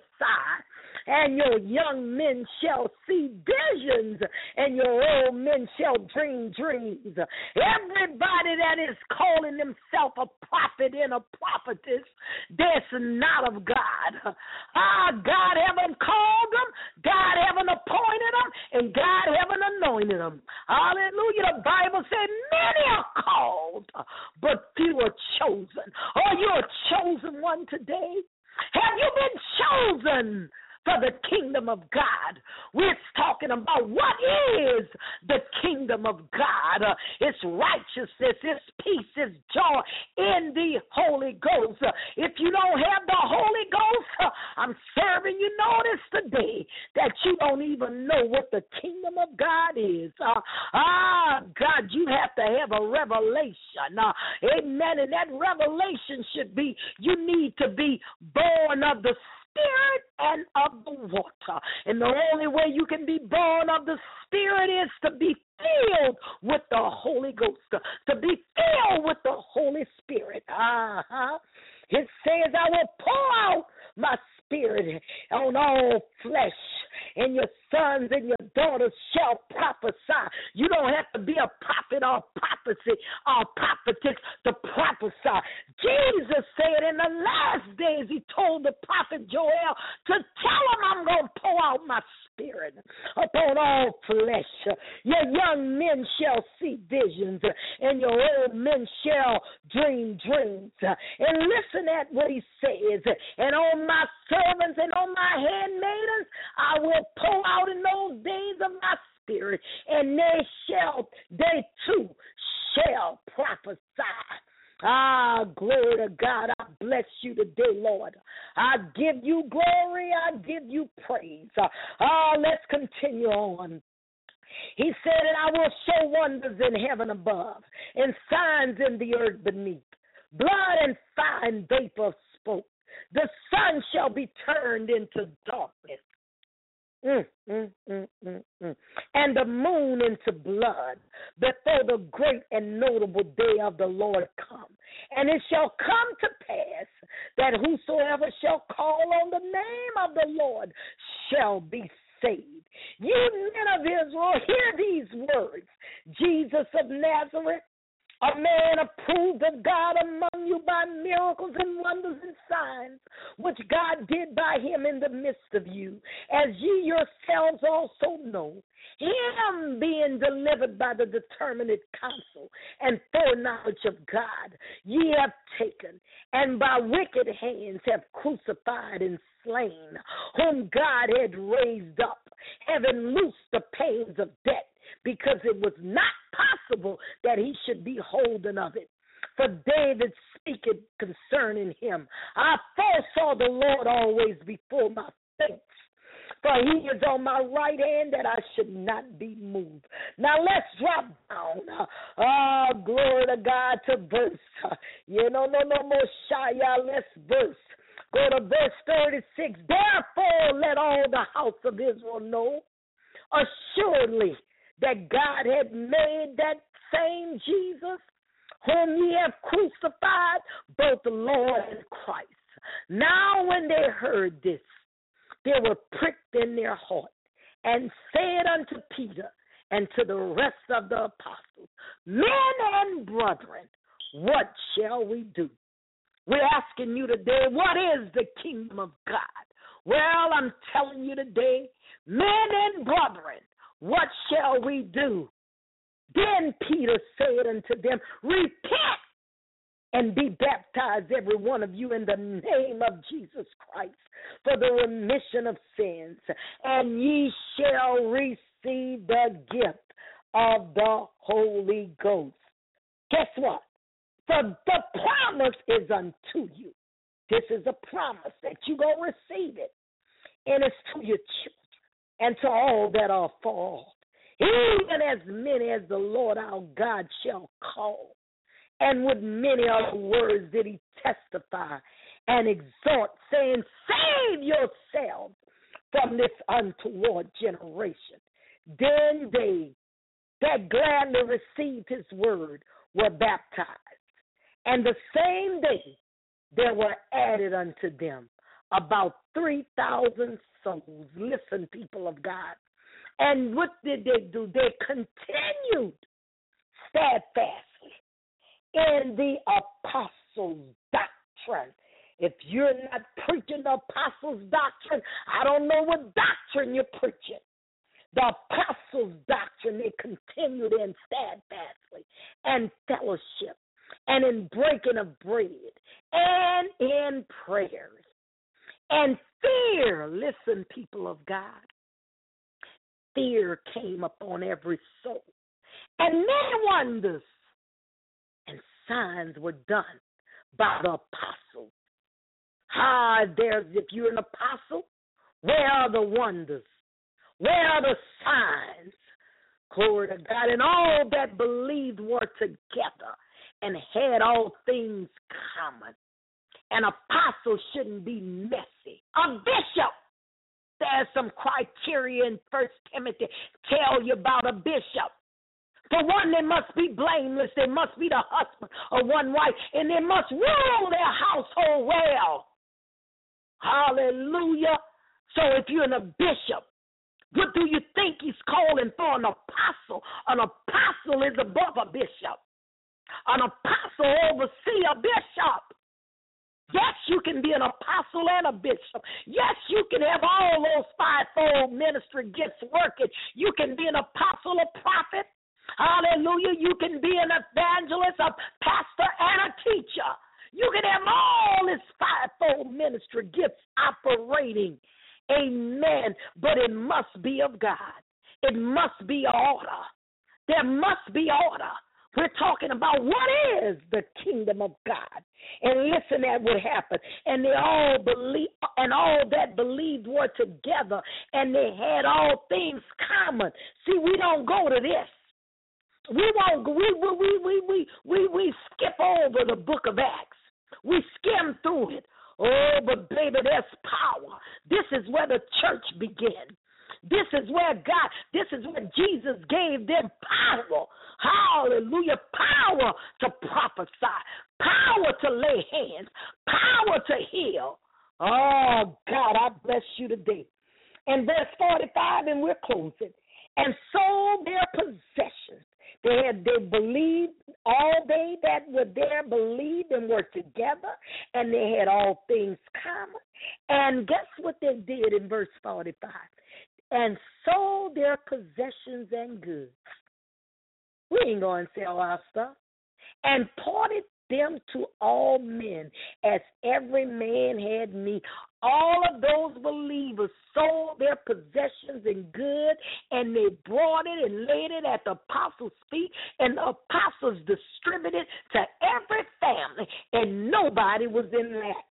and your young men shall see visions, and your old men shall dream dreams. Everybody that is calling himself a prophet and a prophetess, that's not of God. Ah, God haven't called them, God haven't appointed them, and God haven't anointed them. Hallelujah. The Bible said many are called, but few are chosen. Are you a chosen one today? Have you been chosen for the kingdom of God? We're talking about what is the kingdom of God. Uh, it's righteousness, it's peace, it's joy in the Holy Ghost. Uh, if you don't have the Holy Ghost, uh, I'm serving you notice today that you don't even know what the kingdom of God is. Uh, ah, God, you have to have a revelation. Uh, amen. And that revelation should be, you need to be born of the Spirit and of the water. And the only way you can be born of the Spirit is to be filled with the Holy Ghost, to be filled with the Holy Spirit. Uh-huh. It says, I will pour out my Spirit on all flesh, and your sons and your daughters shall prophesy. You don't have to be a prophet or prophecy or prophetess to prophesy. Jesus said in the last days, he told the prophet Joel to tell him, I'm going to pour out my Spirit upon all flesh. Your young men shall see visions, and your old men shall dream dreams. And listen at what he says. And on my servants and on my handmaidens, I will pour out in those days of my Spirit, and they shall, they too shall prophesy. Ah, glory to God. I bless you today, Lord. I give you glory. I give you praise. Ah, let's continue on. He said, and I will show wonders in heaven above and signs in the earth beneath, blood and fine vapor of smoke. The sun shall be turned into darkness. Mm, mm, mm, mm, mm. And the moon into blood, before the great and notable day of the Lord come. And it shall come to pass that whosoever shall call on the name of the Lord shall be saved. You men of Israel, hear these words. Jesus of Nazareth, a man approved of God among you by miracles and wonders and signs, which God did by him in the midst of you, as ye yourselves also know, him being delivered by the determinate counsel and foreknowledge of God, ye have taken, and by wicked hands have crucified and slain, whom God had raised up, having loosed the pains of death, because it was not possible that he should be holden of it. For David speaketh concerning him, I foresaw the Lord always before my face, For he is on my right hand that I should not be moved. Now let's drop down. Ah, uh, glory to God to verse. Uh, you know, no, no more shy. Let's verse. Go to verse thirty-six. Therefore, let all the house of Israel know assuredly that God had made that same Jesus whom ye have crucified, both the Lord and Christ. Now when they heard this, they were pricked in their heart, and said unto Peter and to the rest of the apostles, Men and brethren, what shall we do? We're asking you today, what is the kingdom of God? Well, I'm telling you today, men and brethren, what shall we do? Then Peter said unto them, Repent and be baptized, every one of you, in the name of Jesus Christ, for the remission of sins, and ye shall receive the gift of the Holy Ghost. Guess what? For the promise is unto you. This is a promise that you're going to receive it. And it's to your children and to all that are far off, even as many as the Lord our God shall call. And with many other words did he testify and exhort, saying, Save yourselves from this untoward generation. Then they that gladly received his word were baptized. And the same day there were added unto them about three thousand souls. Listen, people of God. And what did they do? They continued steadfastly in the apostles' doctrine. If you're not preaching the apostles' doctrine, I don't know what doctrine you're preaching. The apostles' doctrine, they continued in steadfastly and fellowship and in breaking of bread and in prayers. And fear, listen, people of God, fear came upon every soul. And many wonders and signs were done by the apostles. Ah, there's, if you're an apostle, where are the wonders? Where are the signs? Glory to God. And all that believed were together and had all things common. An apostle shouldn't be messy. A bishop, there's some criteria in First Timothy tell you about a bishop. For one, they must be blameless. They must be the husband of one wife, and they must rule their household well. Hallelujah. So if you're a bishop, what do you think he's calling for? An apostle. An apostle is above a bishop. An apostle oversees a bishop. Yes, you can be an apostle and a bishop. Yes, you can have all those fivefold ministry gifts working. You can be an apostle, a prophet. Hallelujah. You can be an evangelist, a pastor, and a teacher. You can have all this fivefold ministry gifts operating. Amen. But it must be of God. It must be order. There must be order. We're talking about what is the kingdom of God. And listen at what happened. And they all believe, and all that believed were together, and they had all things common. See, we don't go to this. We won't. We we we we we we, we skip over the book of Acts. We skim through it. Oh, but baby, there's power. This is where the church began. This is where God, this is where Jesus gave them power. Hallelujah. Power to prophesy. Power to lay hands. Power to heal. Oh, God, I bless you today. And verse forty-five, and we're closing. And sold their possessions. They had, they believed, all they that were there believed and were together, and they had all things common. And guess what they did in verse forty-five? And sold their possessions and goods. We ain't going to sell our stuff. And parted them to all men, as every man had need. All of those believers sold their possessions and goods, and they brought it and laid it at the apostles' feet, and the apostles distributed to every family, and nobody was in lack.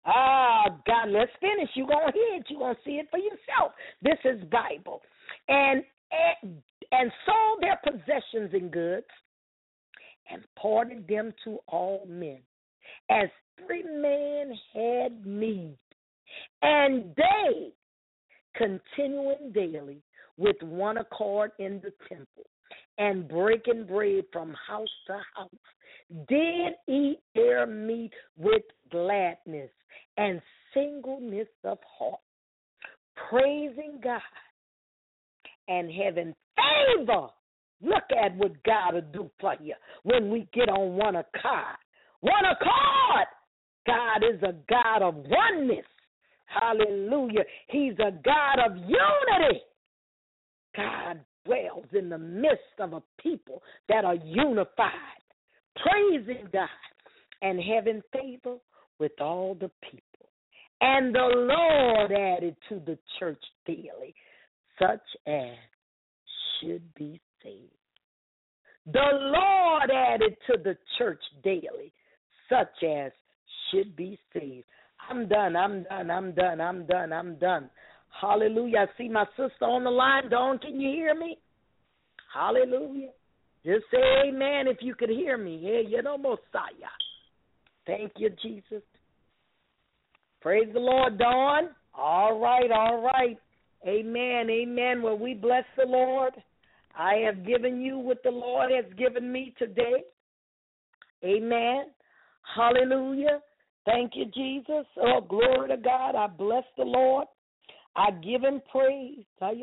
Ah, God, let's finish. You're going to hear it. You're going to see it for yourself. This is Bible. And, and, and sold their possessions and goods and parted them to all men, as every man had need. And they, continuing daily with one accord in the temple, and breaking bread from house to house, did eat their meat with gladness and singleness of heart, praising God and having favor. Look at what God will do for you when we get on one accord. One accord. God is a God of oneness. Hallelujah. He's a God of unity. God dwells in the midst of a people that are unified, praising God and having favor with all the people. And the Lord added to the church daily such as should be saved. The Lord added to the church daily such as should be saved. I'm done, I'm done, I'm done, I'm done, I'm done. Hallelujah. I see my sister on the line. Dawn, can you hear me? Hallelujah. Just say amen if you could hear me. Hey, you know, Messiah. Thank you, Jesus. Praise the Lord, Dawn. All right, all right. Amen, amen. Well, we bless the Lord. I have given you what the Lord has given me today. Amen. Hallelujah. Thank you, Jesus. Oh, glory to God. I bless the Lord. I give him praise.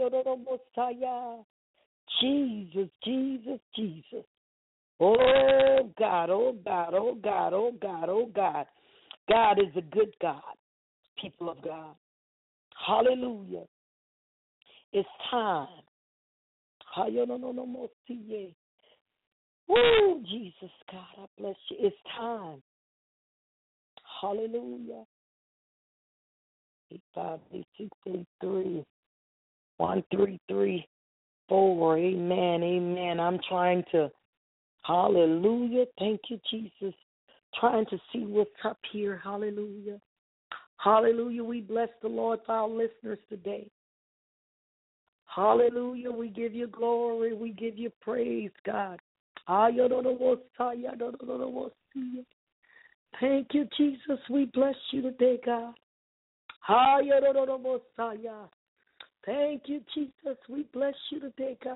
Jesus, Jesus, Jesus. Oh, God, oh, God, oh, God, oh, God, oh, God. God is a good God, people of God. Hallelujah. It's time. Woo, Jesus, God, I bless you. It's time. Hallelujah. eight five eight six eight three one three three four. Amen, amen. I'm trying to, hallelujah. Thank you, Jesus. Trying to see what's up here. Hallelujah. Hallelujah. We bless the Lord for our listeners today. Hallelujah. We give you glory. We give you praise, God. Thank you, Jesus. We bless you today, God. Thank you, Jesus. We bless you today, God.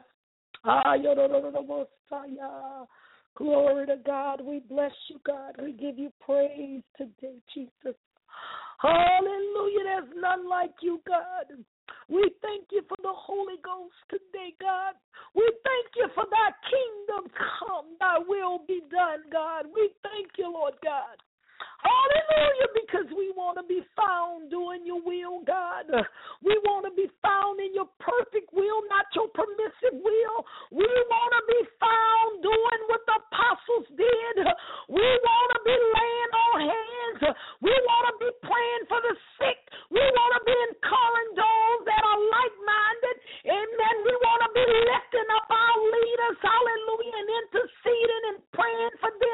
Glory to God. We bless you, God. We give you praise today, Jesus. Hallelujah. There's none like you, God. We thank you for the Holy Ghost today, God. We thank you for thy kingdom come, thy will be done, God. We thank you, Lord God. Hallelujah, because we want to be found doing your will, God. We want to be found in your perfect will, not your permissive will. We want to be found doing what the apostles did. We want to be laying on hands. We want to be praying for the sick. We want to be encouraging those that are like-minded. Amen. We want to be lifting up our leaders, hallelujah, and interceding and praying for them.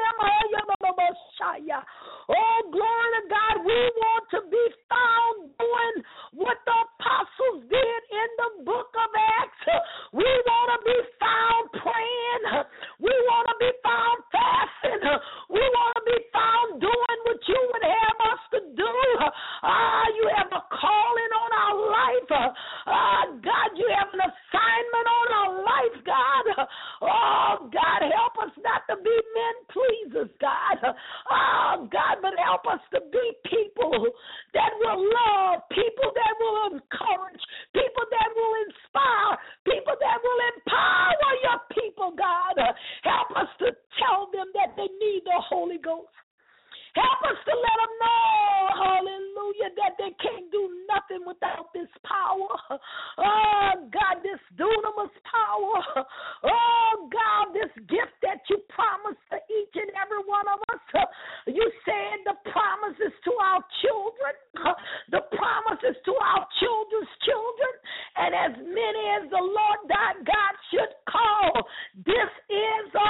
Oh, glory to God. We want to be found doing what the apostles did in the book of Acts. We want to be found praying. We want to be found fasting. We want to be found doing what you would have us to do. Ah, you have a calling on our life. Ah, God, you have an assignment on our life, God. Oh, God, help us not to be men pleasers, God. Oh, God, but help us to be people that will love, people that will encourage, people that will inspire, people that will empower your people, God. Help us to tell them that they need the Holy Ghost. Help us to let them know, hallelujah, that they can't do nothing without this power. Oh, God, this dunamis power. Oh, God, this gift that you promised to each and every one of us. You said the promises to our children, the promises to our children's children, and as many as the Lord thy God should call. This is a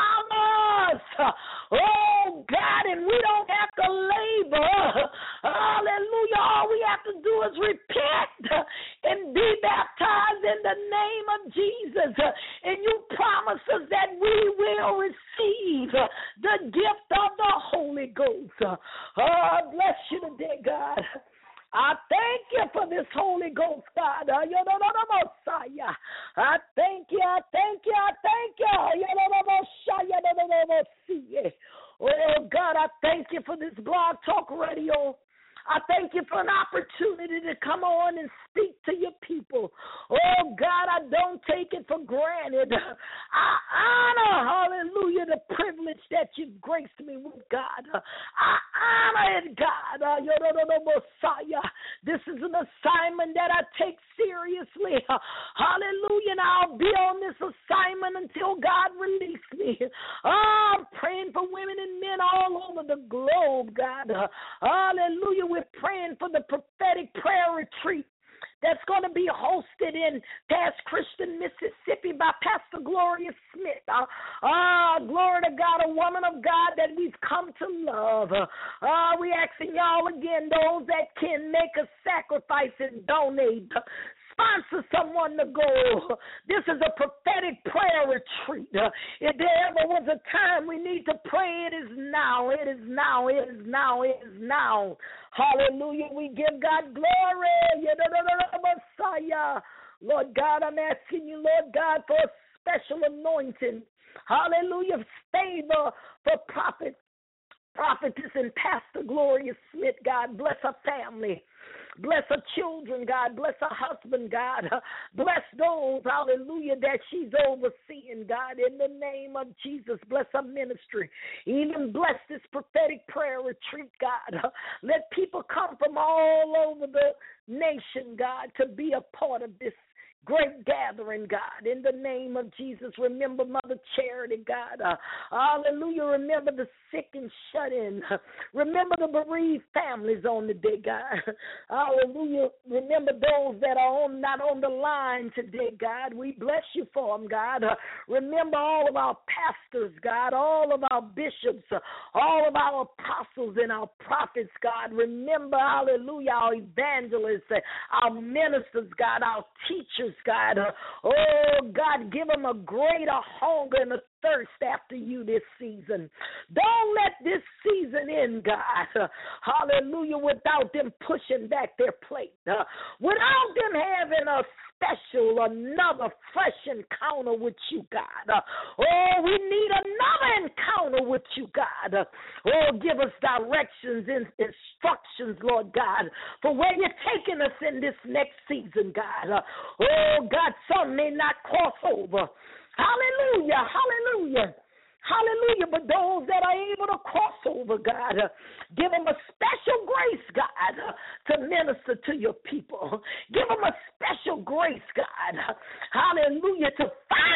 promise. Oh, God, and we don't have to labor. Oh, the name of Jesus. And you promise us that we will receive the gift of the Holy Ghost. Oh, bless you today, God. I thank you for this Holy Ghost, God. I thank you, I thank you, I thank you. Oh, God, I thank you for this Blog Talk Radio. I thank you for an opportunity to come on and speak to your people. Oh, God, I don't take it for granted. I honor, hallelujah, the privilege that you've graced me with, God. I honor it, God. Messiah. This is an assignment that I take seriously. Hallelujah, and I'll be on this assignment until God releases me. Oh, I'm praying for women and men all over the globe, God. Hallelujah. We're praying for the prophetic prayer retreat that's going to be hosted in Pass Christian, Mississippi by Pastor Gloria Smith. Ah, uh, uh, glory to God, a woman of God that we've come to love. Ah, uh, we asking y'all again, those that can make a sacrifice and donate, sponsor someone to go. This is a prophetic prayer retreat. Uh, if there ever was a time we need to pray, it is now. It is now. It is now. It is now. Hallelujah. We give God glory. Messiah. Lord God, I'm asking you, Lord God, for a special anointing. Hallelujah. Favor for prophet, prophetess and Pastor Gloria Smith. God bless her family. Bless her children, God. Bless her husband, God. Bless those, hallelujah, that she's overseeing, God, in the name of Jesus. Bless her ministry. Even bless this prophetic prayer retreat, God. Let people come from all over the nation, God, to be a part of this great gathering, God, in the name of Jesus. Remember Mother Charity, God. Uh, hallelujah. Remember the sick and shut in. Remember the bereaved families on the day, God. Hallelujah. Remember those that are on not on the line today, God. We bless you for them, God. Uh, remember all of our pastors, God, all of our bishops, uh, all of our apostles and our prophets, God. Remember, hallelujah, our evangelists, uh, our ministers, God, our teachers, God. Uh, oh, God, give them a greater hunger and a thirst after you this season. Don't let this season end, God. Uh, hallelujah, without them pushing back their plate. Uh, without them having a special, another fresh encounter with you, God. Uh, oh, we need another encounter with you, God. Uh, oh, give us directions and instructions, Lord God, for where you're taking us in this next season, God. Uh, oh, God, some may not cross over. Hallelujah, hallelujah. Hallelujah. But those that are able to cross over, God, uh, give them a special grace, God, uh, to minister to your people. Give them a special grace, God. Uh, hallelujah. To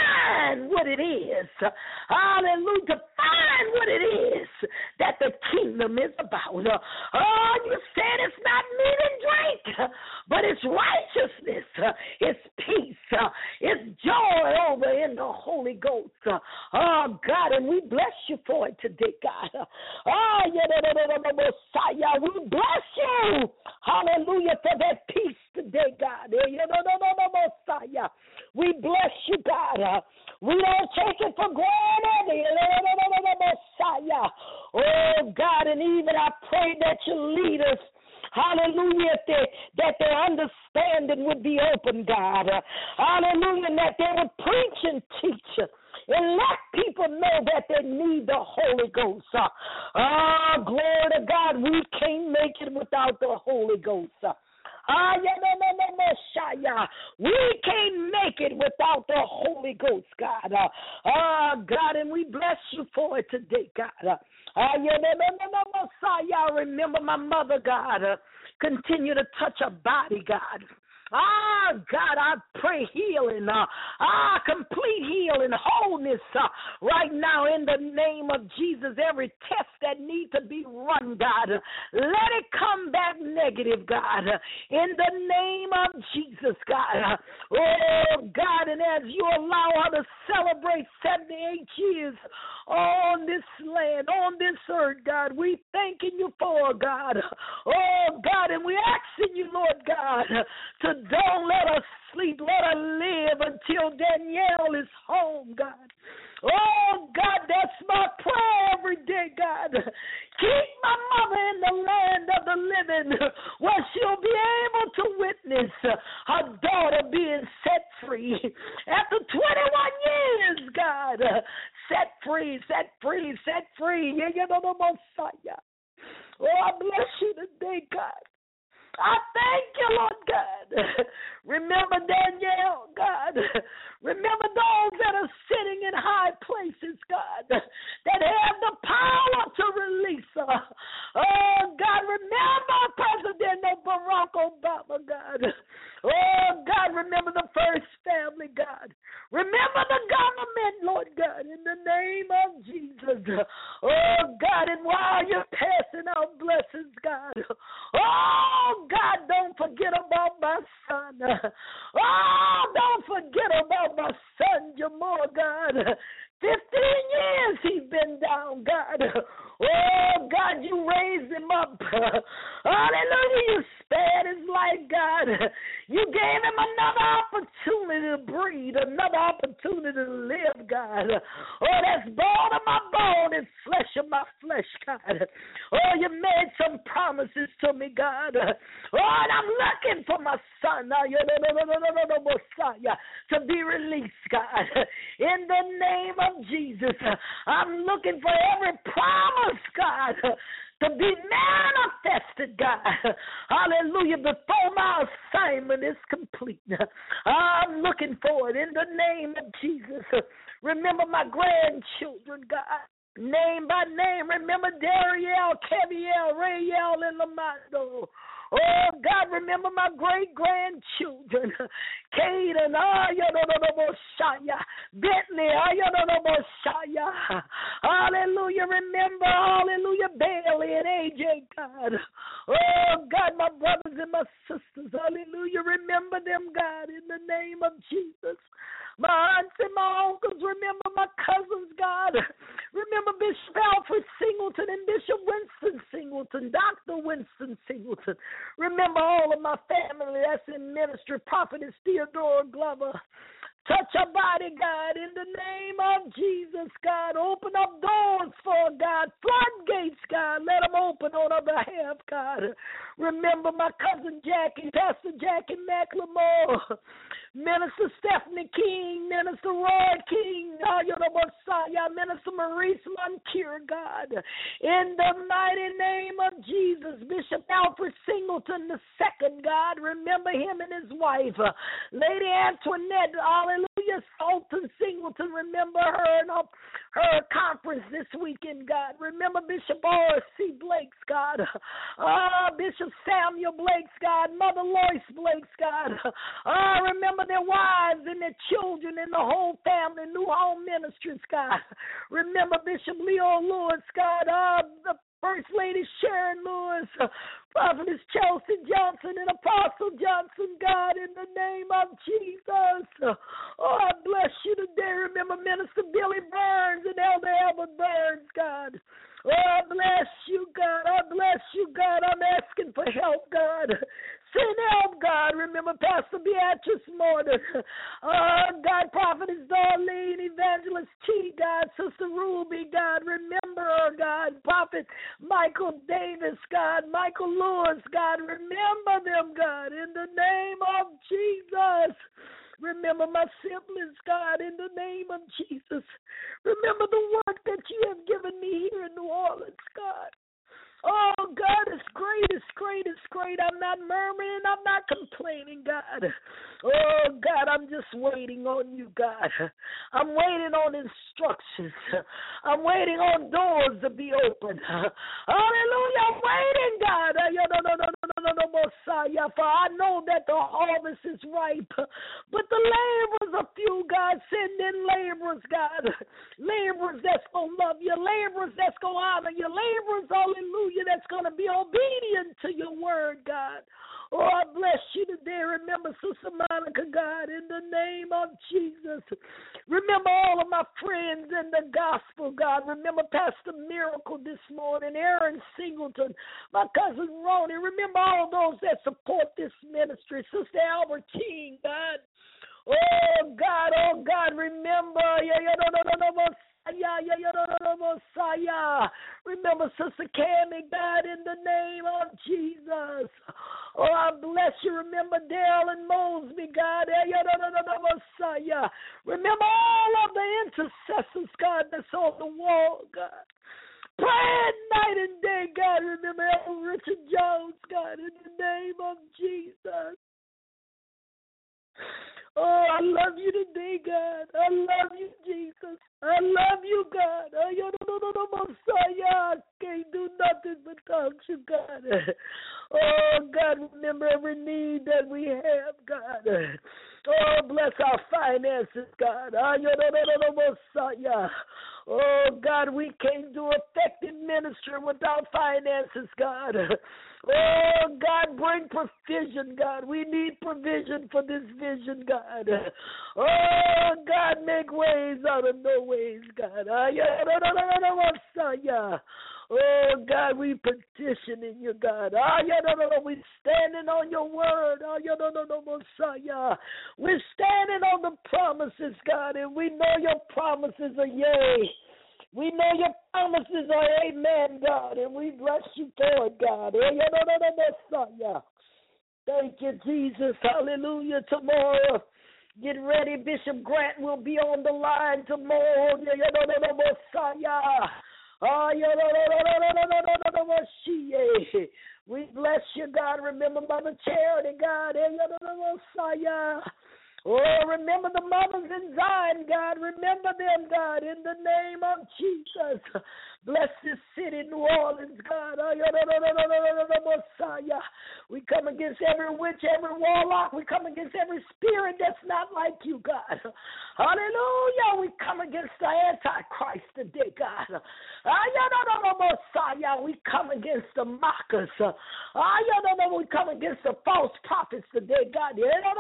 find what it is. Uh, hallelujah. To find what it is that the kingdom is about. Uh, oh, you said it's not meat and drink, uh, but it's righteousness. Uh, it's peace. Uh, it's joy over in the Holy Ghost. Uh, oh, God. And we bless you for it today, God. Oh, yeah, Messiah, we bless you. Hallelujah, for that peace today, God. Messiah, we bless you, God. We don't take it for granted. Messiah. Oh, God, and even I pray that you lead us. Hallelujah, that, that their understanding would be open, God. Hallelujah, and that they would preach and teach and let people know that they need the Holy Ghost. Ah, oh, glory to God, we can't make it without the Holy Ghost. Ah, yeah, no, no, no, no, Shia. We can't make it without the Holy Ghost, God. Ah, oh, God, and we bless you for it today, God. Ah, yeah, no, no, no, no, no, Shia. Remember my mother, God. Uh, continue to touch her body, God. Ah, God, I pray healing, uh, ah, complete healing, wholeness uh, right now in the name of Jesus. Every test that needs to be run, God, uh, let it come back negative, God, uh, in the name of Jesus, God. Uh, oh, God, and as you allow her to celebrate seventy-eight years on this land, on this earth, God, we thanking you for, God. Oh, God, and we asking you, Lord God, to don't let her sleep, let her live live until Danielle is home, God. Oh, God, that's my prayer every day, God. Keep my mother in the land of the living where she'll be able to witness her daughter being set free. After twenty-one years, God, set free, set free, set free. Yeah, yeah, no, no, Messiah. Oh, I bless you today, God. I thank you, Lord God. Remember Danielle, God. Remember those that are sitting in high places, God, that have the power to release her. Oh, God, remember President Barack Obama, God. Oh, God, remember the first family, God. Remember the government, Lord God, in the name of Jesus. Oh, God, and while you're passing out blessings, God, oh, God, don't forget about my son. Oh, don't forget about my son, Jamal, God. Fifteen years he's been down, God. Oh, God, you raised him up. Hallelujah, you spared his life, God. You gave him another opportunity to breathe, another opportunity to live, God. Oh, that's bone of my bone and flesh of my flesh, God. Oh, you made some promises to me, God. Oh, and I'm looking for my son, Messiah, to be released, God. In the name of Jesus, I'm looking for every promise, God, to be manifested, God. Hallelujah. Before my assignment is complete, I'm looking for it in the name of Jesus. Remember my grandchildren, God. Name by name. Remember Dariel, Keviel, Rayel, and Lamando. Oh, God, remember my great-grandchildren, Caden, Bentley, hallelujah, remember, hallelujah, Bailey and A J, God. Oh, God, my brothers and my sisters, hallelujah, remember them, God, in the name of Jesus. My aunts and my uncles, remember my cousins, God. Remember Bishop Alfred Singleton and Bishop Winston Singleton, Doctor Winston Singleton. Remember all of my family that's in ministry, Prophetess Theodora Glover. Touch her body, God, in the name of Jesus, God. Open up doors for God. Floodgates, God. Let them open on her behalf, God. Remember my cousin Jackie, Pastor Jackie McLemore, Minister Stephanie King, Minister Roy King, Minister Maurice Moncure, God. In the mighty name of Jesus, Bishop Alfred Singleton the second, God. Remember him and his wife, Lady Antoinette, hallelujah, Sultan Singleton. Remember her and her, her conference this weekend, God. Remember Bishop R C Blake's, God. Uh, Bishop Samuel Blake's, God. Mother Lois Blake's, God. Uh, remember their wives and their children and the whole family, New Home Ministries, God. Remember Bishop Leo Lewis, God. Uh, the First Lady Sharon Lewis, uh, Prophetess Chelsea Johnson, and Apostle Johnson, God, in the name of Jesus. Oh, I bless you today. Remember Minister Billy Burns and Elder Albert Burns, God. Oh, I bless you, God. I bless you, God. I'm asking for help, God. Send help, God. Remember Pastor Beatrice Morton. Oh, God, Prophetess Darlene, Evangelist T, God, Sister Ruby, God. Remember her, God. Prophet Michael Davis, God. Michael Lewis, God. Remember them, God, in the name of Jesus. Remember my siblings, God, in the name of Jesus. Remember the work that you have given me here in New Orleans, God. Oh, God, it's great, it's great, it's great. I'm not murmuring, I'm not complaining, God. Oh, God, I'm just waiting on you, God. I'm waiting on instructions. I'm waiting on doors to be opened. Hallelujah, I'm waiting, God. No, no, no, no, no, no, Messiah, for I know that the harvest is ripe, but the laborers are few, God. Send in laborers, God. Laborers that's going to love you, laborers that's going to honor you, laborers, hallelujah, that's going to be obedient to your word, God. Oh, I bless you today. Remember Sister Monica, God, in the name of Jesus. Remember all of my friends in the gospel, God. Remember Pastor Miracle this morning, Aaron Singleton, my cousin Ronnie. Remember all those that support this ministry, Sister Albertine, God. Oh, remember, yeah, yeah, no, no, no, no, Messiah, yeah, yeah, no, no, no, Messiah. Remember Sister Cammie, God, in the name of Jesus. Oh, I bless you. Remember Dale and Mosby, God, yeah, yeah, no, no, no, no, Messiah. Remember all of the intercessors, God, that's on the wall, God. Praying night and day, God. Remember Elder Richard Jones, God, in the name of Jesus. Oh, I love you today, God. I love you, Jesus. I love you, God. Oh, you don't know no Messiah. I can't do nothing but talk to you, God. Oh, God, remember every need that we have, God. Oh, bless our finances, God. Oh, you don't know no Messiah. Oh, God, we can't do effective ministry without finances, God. Oh, God, bring provision, God. We need provision for this vision, God. Oh, God, make ways out of no ways, God. Oh, God, we petitioning you, God. We standing on your word. We're standing on the promises, God, and we know your promises are yea. We know your promises are amen, God, and we bless you for it, God. Thank you, Jesus. Hallelujah. Tomorrow, get ready. Bishop Grant will be on the line tomorrow. We bless you, God. Remember Mother Charity, God. Oh, remember the mothers in Zion, God. Remember them, God, in the name of Jesus. Bless this city, New Orleans, God. We come against every witch, every warlock. We come against every spirit that's not like you, God. Hallelujah. We come against the Antichrist today, God. We come against the mockers. We come against the false prophets today, God.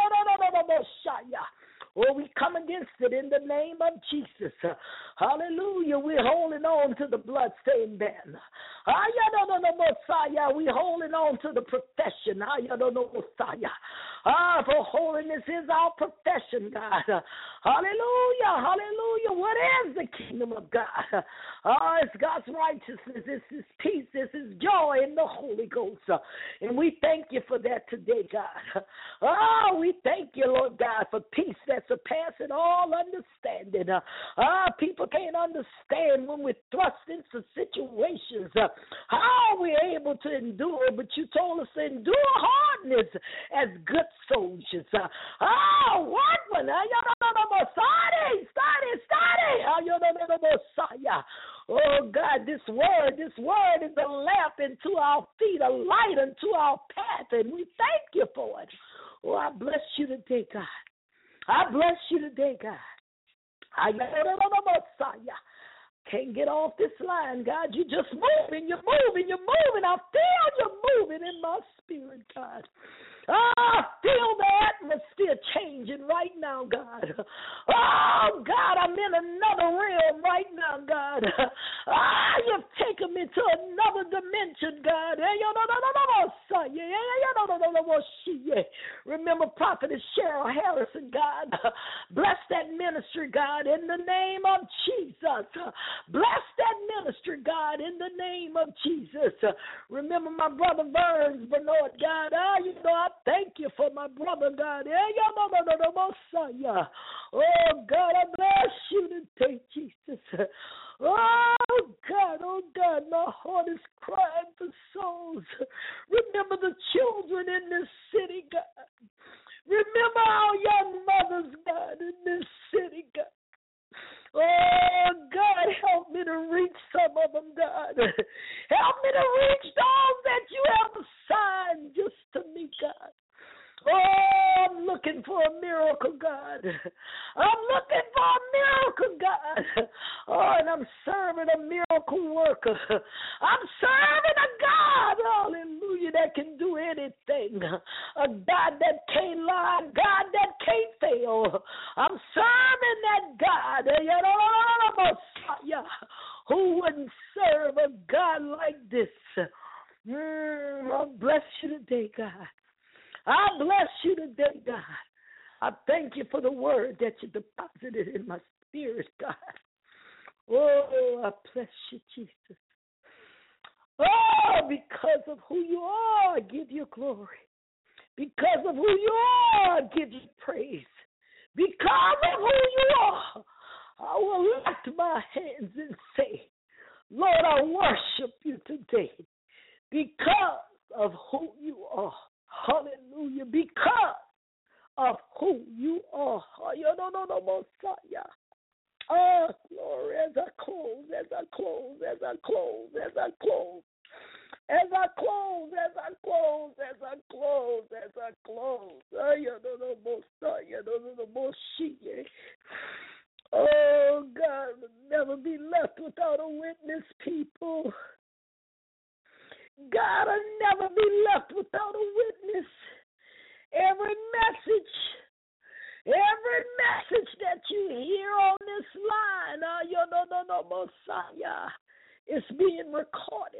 Oh, we come against it in the name of Jesus. Hallelujah. We're holding on to the bloodstained banner. Messiah. We're holding on to the profession. Messiah. Ah, for holiness is our profession, God. Hallelujah. Hallelujah. What is the kingdom of God? Ah, it's God's righteousness. It's His peace. It's His joy in the Holy Ghost. And we thank you for that today, God. Ah, we thank you, Lord God, for peace that surpasses all understanding. Ah, people can't understand when we're thrust into situations. How we're able to endure, but you told us to endure hardness as good soldiers. Oh, what one? Study, study, study. Oh, God, this word, this word is a lamp unto our feet, a light unto our path, and we thank you for it. Oh, I bless you today, God. I bless you today, God. I can't get off this line, God. You're just moving, you're moving, you're moving. I feel you're moving in my spirit, God. Ah, I feel the atmosphere changing right now, God. Oh, God, I'm in another realm right now, God. Ah, you've taken me to another dimension, God. Remember Prophetess Cheryl Harrison, God. Bless that ministry, God, in the name of Jesus. Bless that ministry, God, in the name of Jesus. Remember my brother Burns, Bernard, God. Ah, you know, I thank you for my brother, God. Oh, God, I bless you today, Jesus. Oh, God, oh, God, my heart is crying for souls. Remember the children in this city, God. Remember our young mothers, God, in this city, God. Oh, God, help me to reach some of them, God. Help me to reach those that you have assigned just to me, God. Oh, I'm looking for a miracle, God. I'm looking for a miracle, God. Oh, and I'm serving a miracle worker. I'm serving a God, hallelujah, that can do anything. A God that can't lie, a God that can't fail. I'm serving that God. Who wouldn't serve a God like this? Mm, I bless you today, God. I bless you today, God. I thank you for for the word that you deposited in my spirit, God. Oh, I bless you, Jesus. Oh, because of who you are, I give you glory. Because of who you are, I give you praise. Because of who you are, I will lift my hands and say, Lord, I worship you today. Because of who you are. Hallelujah. Because of who you are. Oh, glory, as I close, as I close, as I close, as I close. As I close, as I close, as I close, as I close. Oh, God, will never be left without a witness, people. God, will never be left without a witness. Every message, every message that you hear on this line, Messiah, is being recorded.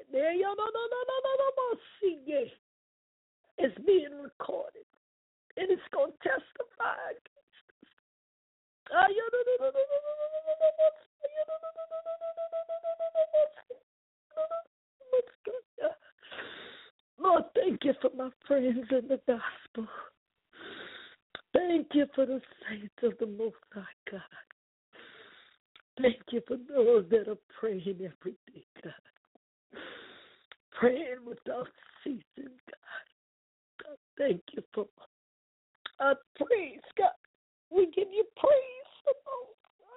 It's being recorded. And it's going to testify against us. Lord, thank you for my friends in the gospel. Thank you for the saints of the Most High God. Thank you for those that are praying every day, God. Praying without ceasing, God. God, thank you for our praise, God. We give you praise for those.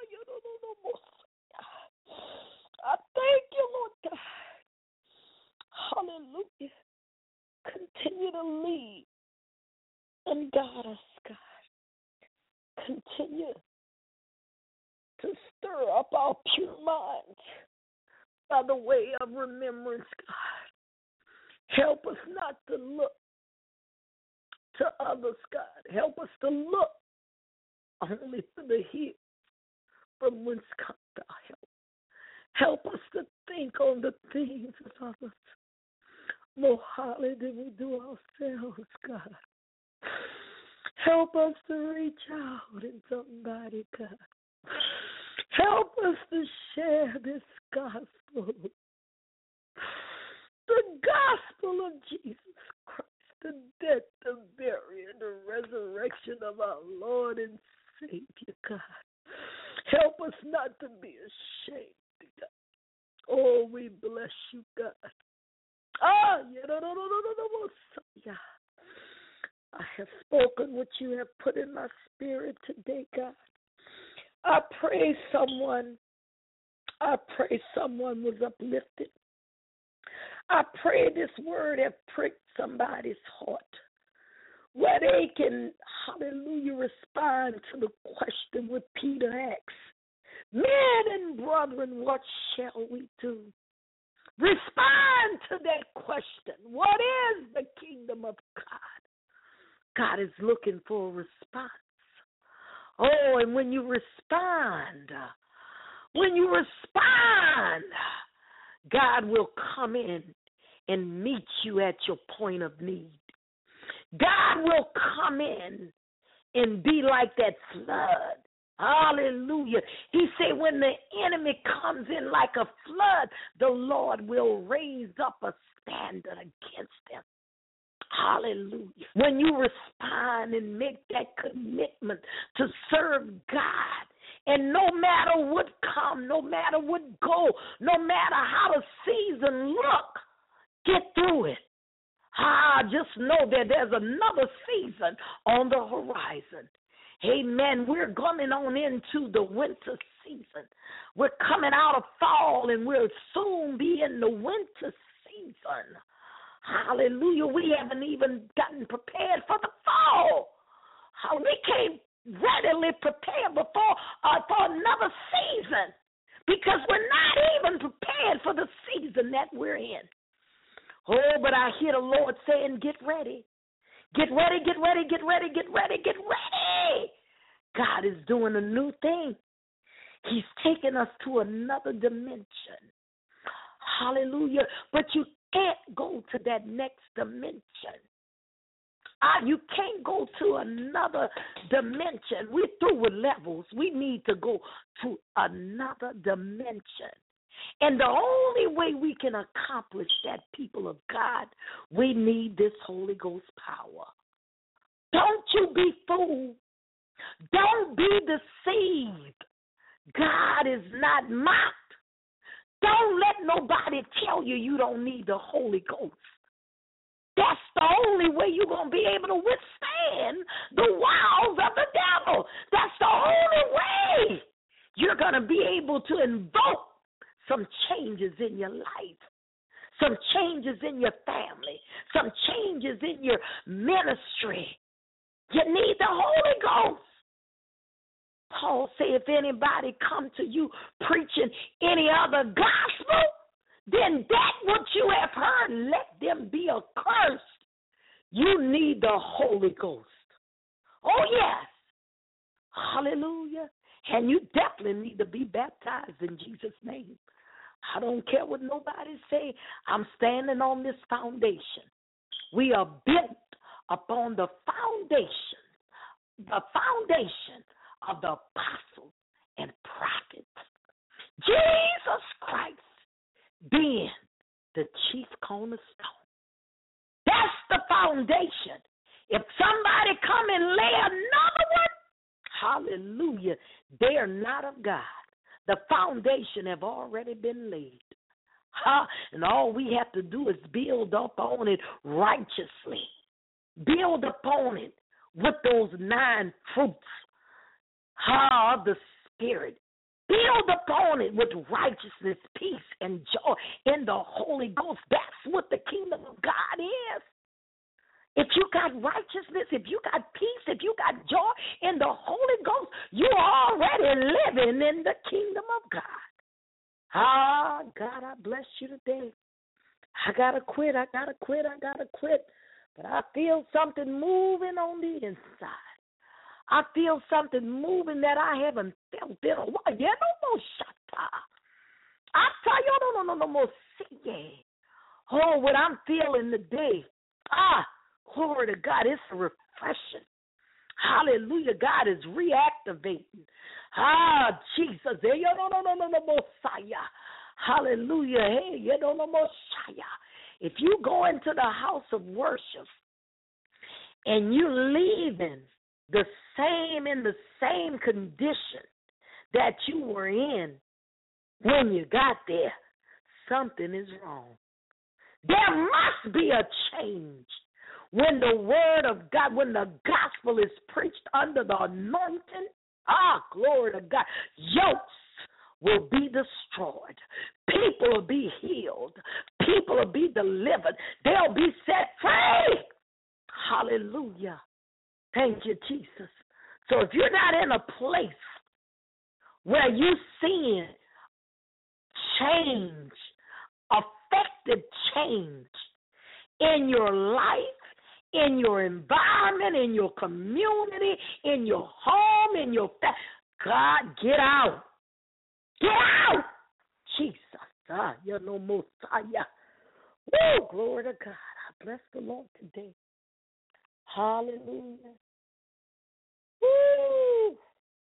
I thank you, Lord God. Hallelujah. Continue to lead and guide us, God. Continue to stir up our pure minds by the way of remembrance, God. Help us not to look to others, God. Help us to look only to the hills from whence comes our help. Help us to think on the things of others more highly than we do ourselves, God. Help us to reach out in somebody, God. Help us to share this gospel. The gospel of Jesus Christ, the death, the burial, the resurrection of our Lord and Savior, God. Help us not to be ashamed, God. Oh, we bless you, God. Ah, yeah. I have spoken what you have put in my spirit today, God. I pray someone, I pray someone was uplifted. I pray this word have pricked somebody's heart where they can, hallelujah, respond to the question what Peter asks. Men and brethren, what shall we do? Respond to that question. What is the kingdom of God? God is looking for a response. Oh, and when you respond, when you respond, God will come in and meet you at your point of need. God will come in and be like that flood. Hallelujah. He said when the enemy comes in like a flood, the Lord will raise up a standard against him. Hallelujah. When you respond and make that commitment to serve God, and no matter what come, no matter what go, no matter how the season look, get through it. Ah, just know that there's another season on the horizon. Amen. We're coming on into the winter season. We're coming out of fall, and we'll soon be in the winter season. Hallelujah. We haven't even gotten prepared for the fall. We can't readily prepare before uh, for another season because we're not even prepared for the season that we're in. Oh, but I hear the Lord saying, get ready. Get ready, get ready, get ready, get ready, get ready. God is doing a new thing. He's taking us to another dimension. Hallelujah. But you can't go to that next dimension Ah, you can't go to another dimension. We're through with levels. We need to go to another dimension. And the only way we can accomplish that, people of God, we need this Holy Ghost power. Don't you be fooled. Don't be deceived. God is not mocked. Don't let nobody tell you you don't need the Holy Ghost. That's the only way you're going to be able to withstand the wiles of the devil. That's the only way you're going to be able to invoke some changes in your life, some changes in your family, some changes in your ministry. You need the Holy Ghost. Paul said, if anybody come to you preaching any other gospel, then that what you have heard, let them be accursed. You need the Holy Ghost. Oh, yes. Hallelujah. And you definitely need to be baptized in Jesus' name. I don't care what nobody say. I'm standing on this foundation. We are built upon the foundation, the foundation of the apostles and prophets. Jesus Christ being the chief cornerstone. That's the foundation. If somebody come and lay another one, hallelujah, they are not of God. The foundation have already been laid. Huh? And all we have to do is build up on it righteously. Build upon it with those nine fruits huh, of the Spirit. Build upon it with righteousness, peace, and joy in the Holy Ghost. That's what the kingdom of God is. If you got righteousness, if you got peace, if you got joy in the Holy Ghost, you're already living in the kingdom of God. Ah, God, I bless you today. I got to quit, I got to quit, I got to quit. But I feel something moving on the inside. I feel something moving that I haven't felt in a while. Yeah, no more shata. I tell you, no, no, no, no more see. Oh, what I'm feeling today. Ah, glory to God. It's a refreshing. Hallelujah. God is reactivating. Ah, Jesus. Hey, no, no, no, no, no more saya. Hallelujah. Hey, you don't know more saya. If you go into the house of worship and you're leaving the same in the same condition that you were in when you got there, something is wrong. There must be a change when the word of God, when the gospel is preached under the anointing. Ah, glory to God. Yokes will be destroyed. People will be healed. People will be delivered. They'll be set free. Hallelujah. Thank you, Jesus. So if you're not in a place where you're seeing change, effective change in your life, in your environment, in your community, in your home, in your family, God, get out. Get out. Jesus. Ah, you're no Messiah. Woo, glory to God. I bless the Lord today. Hallelujah. Woo.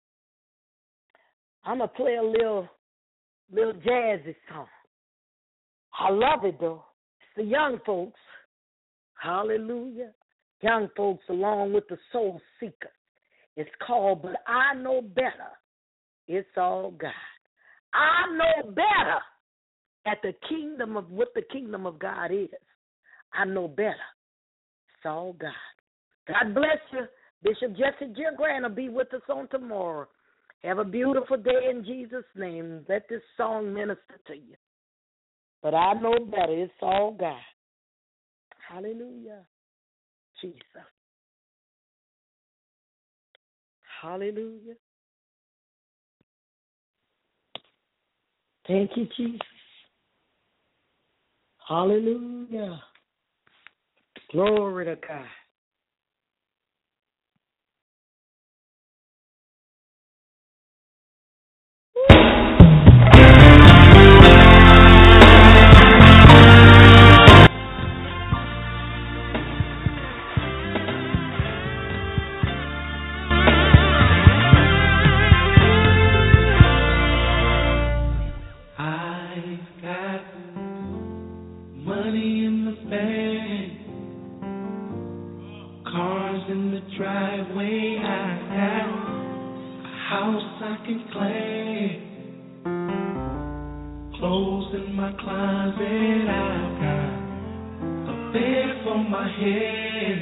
I'm going to play a little, little jazzy song. I love it, though. It's the young folks. Hallelujah. Young folks along with the soul seeker. It's called But I Know Better. It's all God. I know better at the kingdom of what the kingdom of God is. I know better. It's all God. God bless you. Bishop Jesse J. Grant will be with us on tomorrow. Have a beautiful day in Jesus' name. Let this song minister to you. But I know better. It's all God. Hallelujah. Jesus. Hallelujah. Thank you, Jesus. Hallelujah. Glory to God. house I can claim. Clothes in my closet, I've got a bed for my head,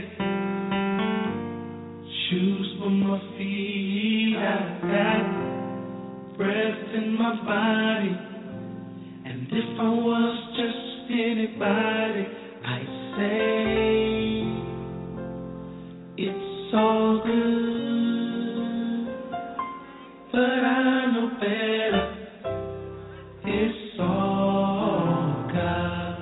shoes for my feet, I've got breath in my body. And if I was just anybody, I'd say it's all good, but I know better. It's all God,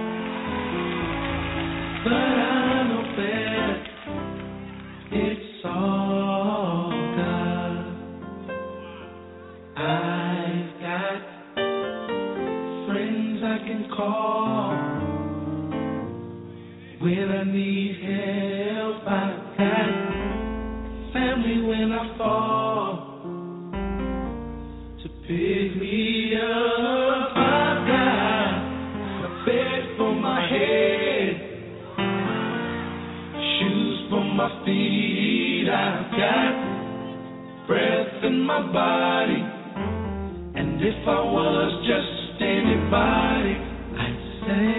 but I know better. It's all God. I've got friends I can call when I need help. I've got family when I fall to pick me up. I've got a bed for my head, shoes for my feet. I've got breath in my body. And if I was just anybody, I'd say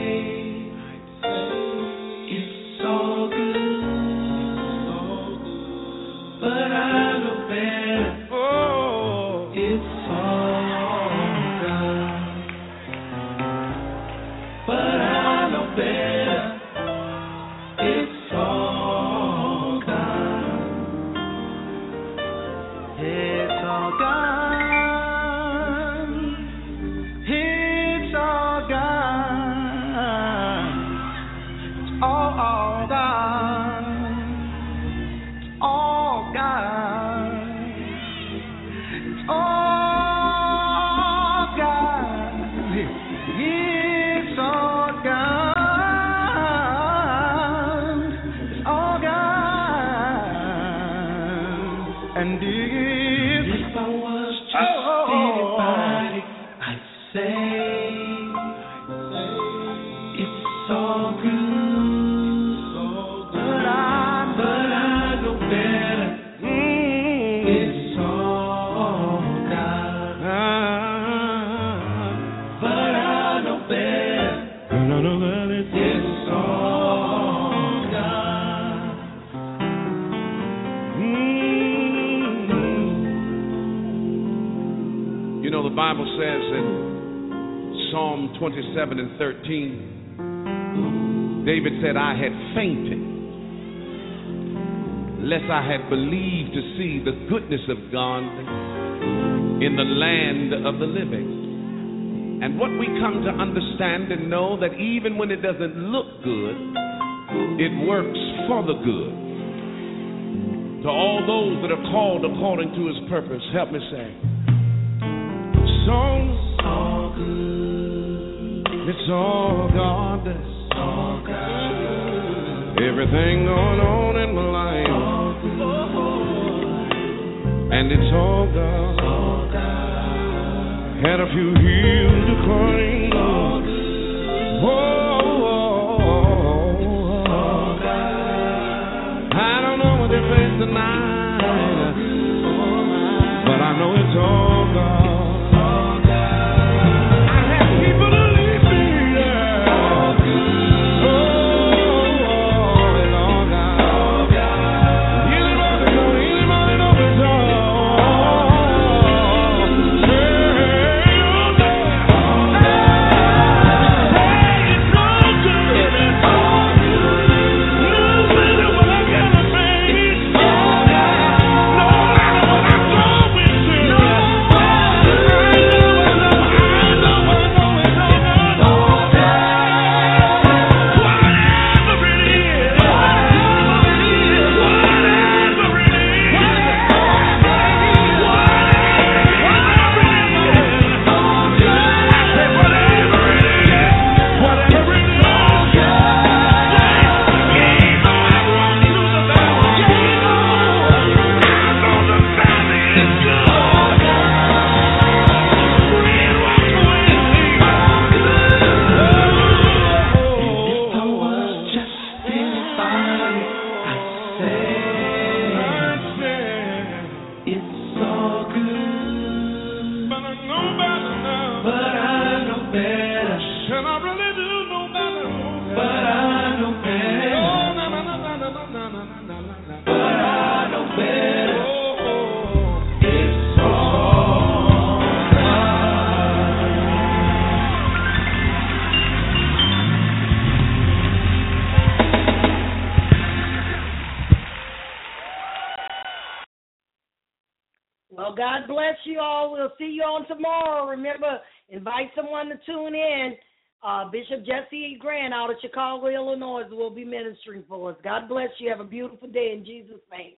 it's all good, but I know better. Oh, it's all God, but I know better. It's all God. It's all God. It's all God. It's all, all God. It's all God. It's all God. It's all God. It's all God. And if, if I was just oh, anybody, I'd say it's all good, but I, but I know better. It's all God, but I know better. It's all God. You know, the Bible says in Psalm twenty-seven and thirteen, David said, I had fainted, lest I had believed to see the goodness of God in the land of the living. And what we come to understand and know, that even when it doesn't look good, it works for the good. To all those that are called according to his purpose, help me say, songs, all good. It's all God. It's all God. Everything going on in my life, all good. And it's all God. It's all God. Had a few hills to climb. All good. Oh, oh, oh, all God. I don't know what they face tonight, all good. But I know it's all God. It's God bless you all. We'll see you on tomorrow. Remember, invite someone to tune in. Uh, Bishop Jesse E. Grant out of Chicago, Illinois will be ministering for us. God bless you. Have a beautiful day in Jesus' name.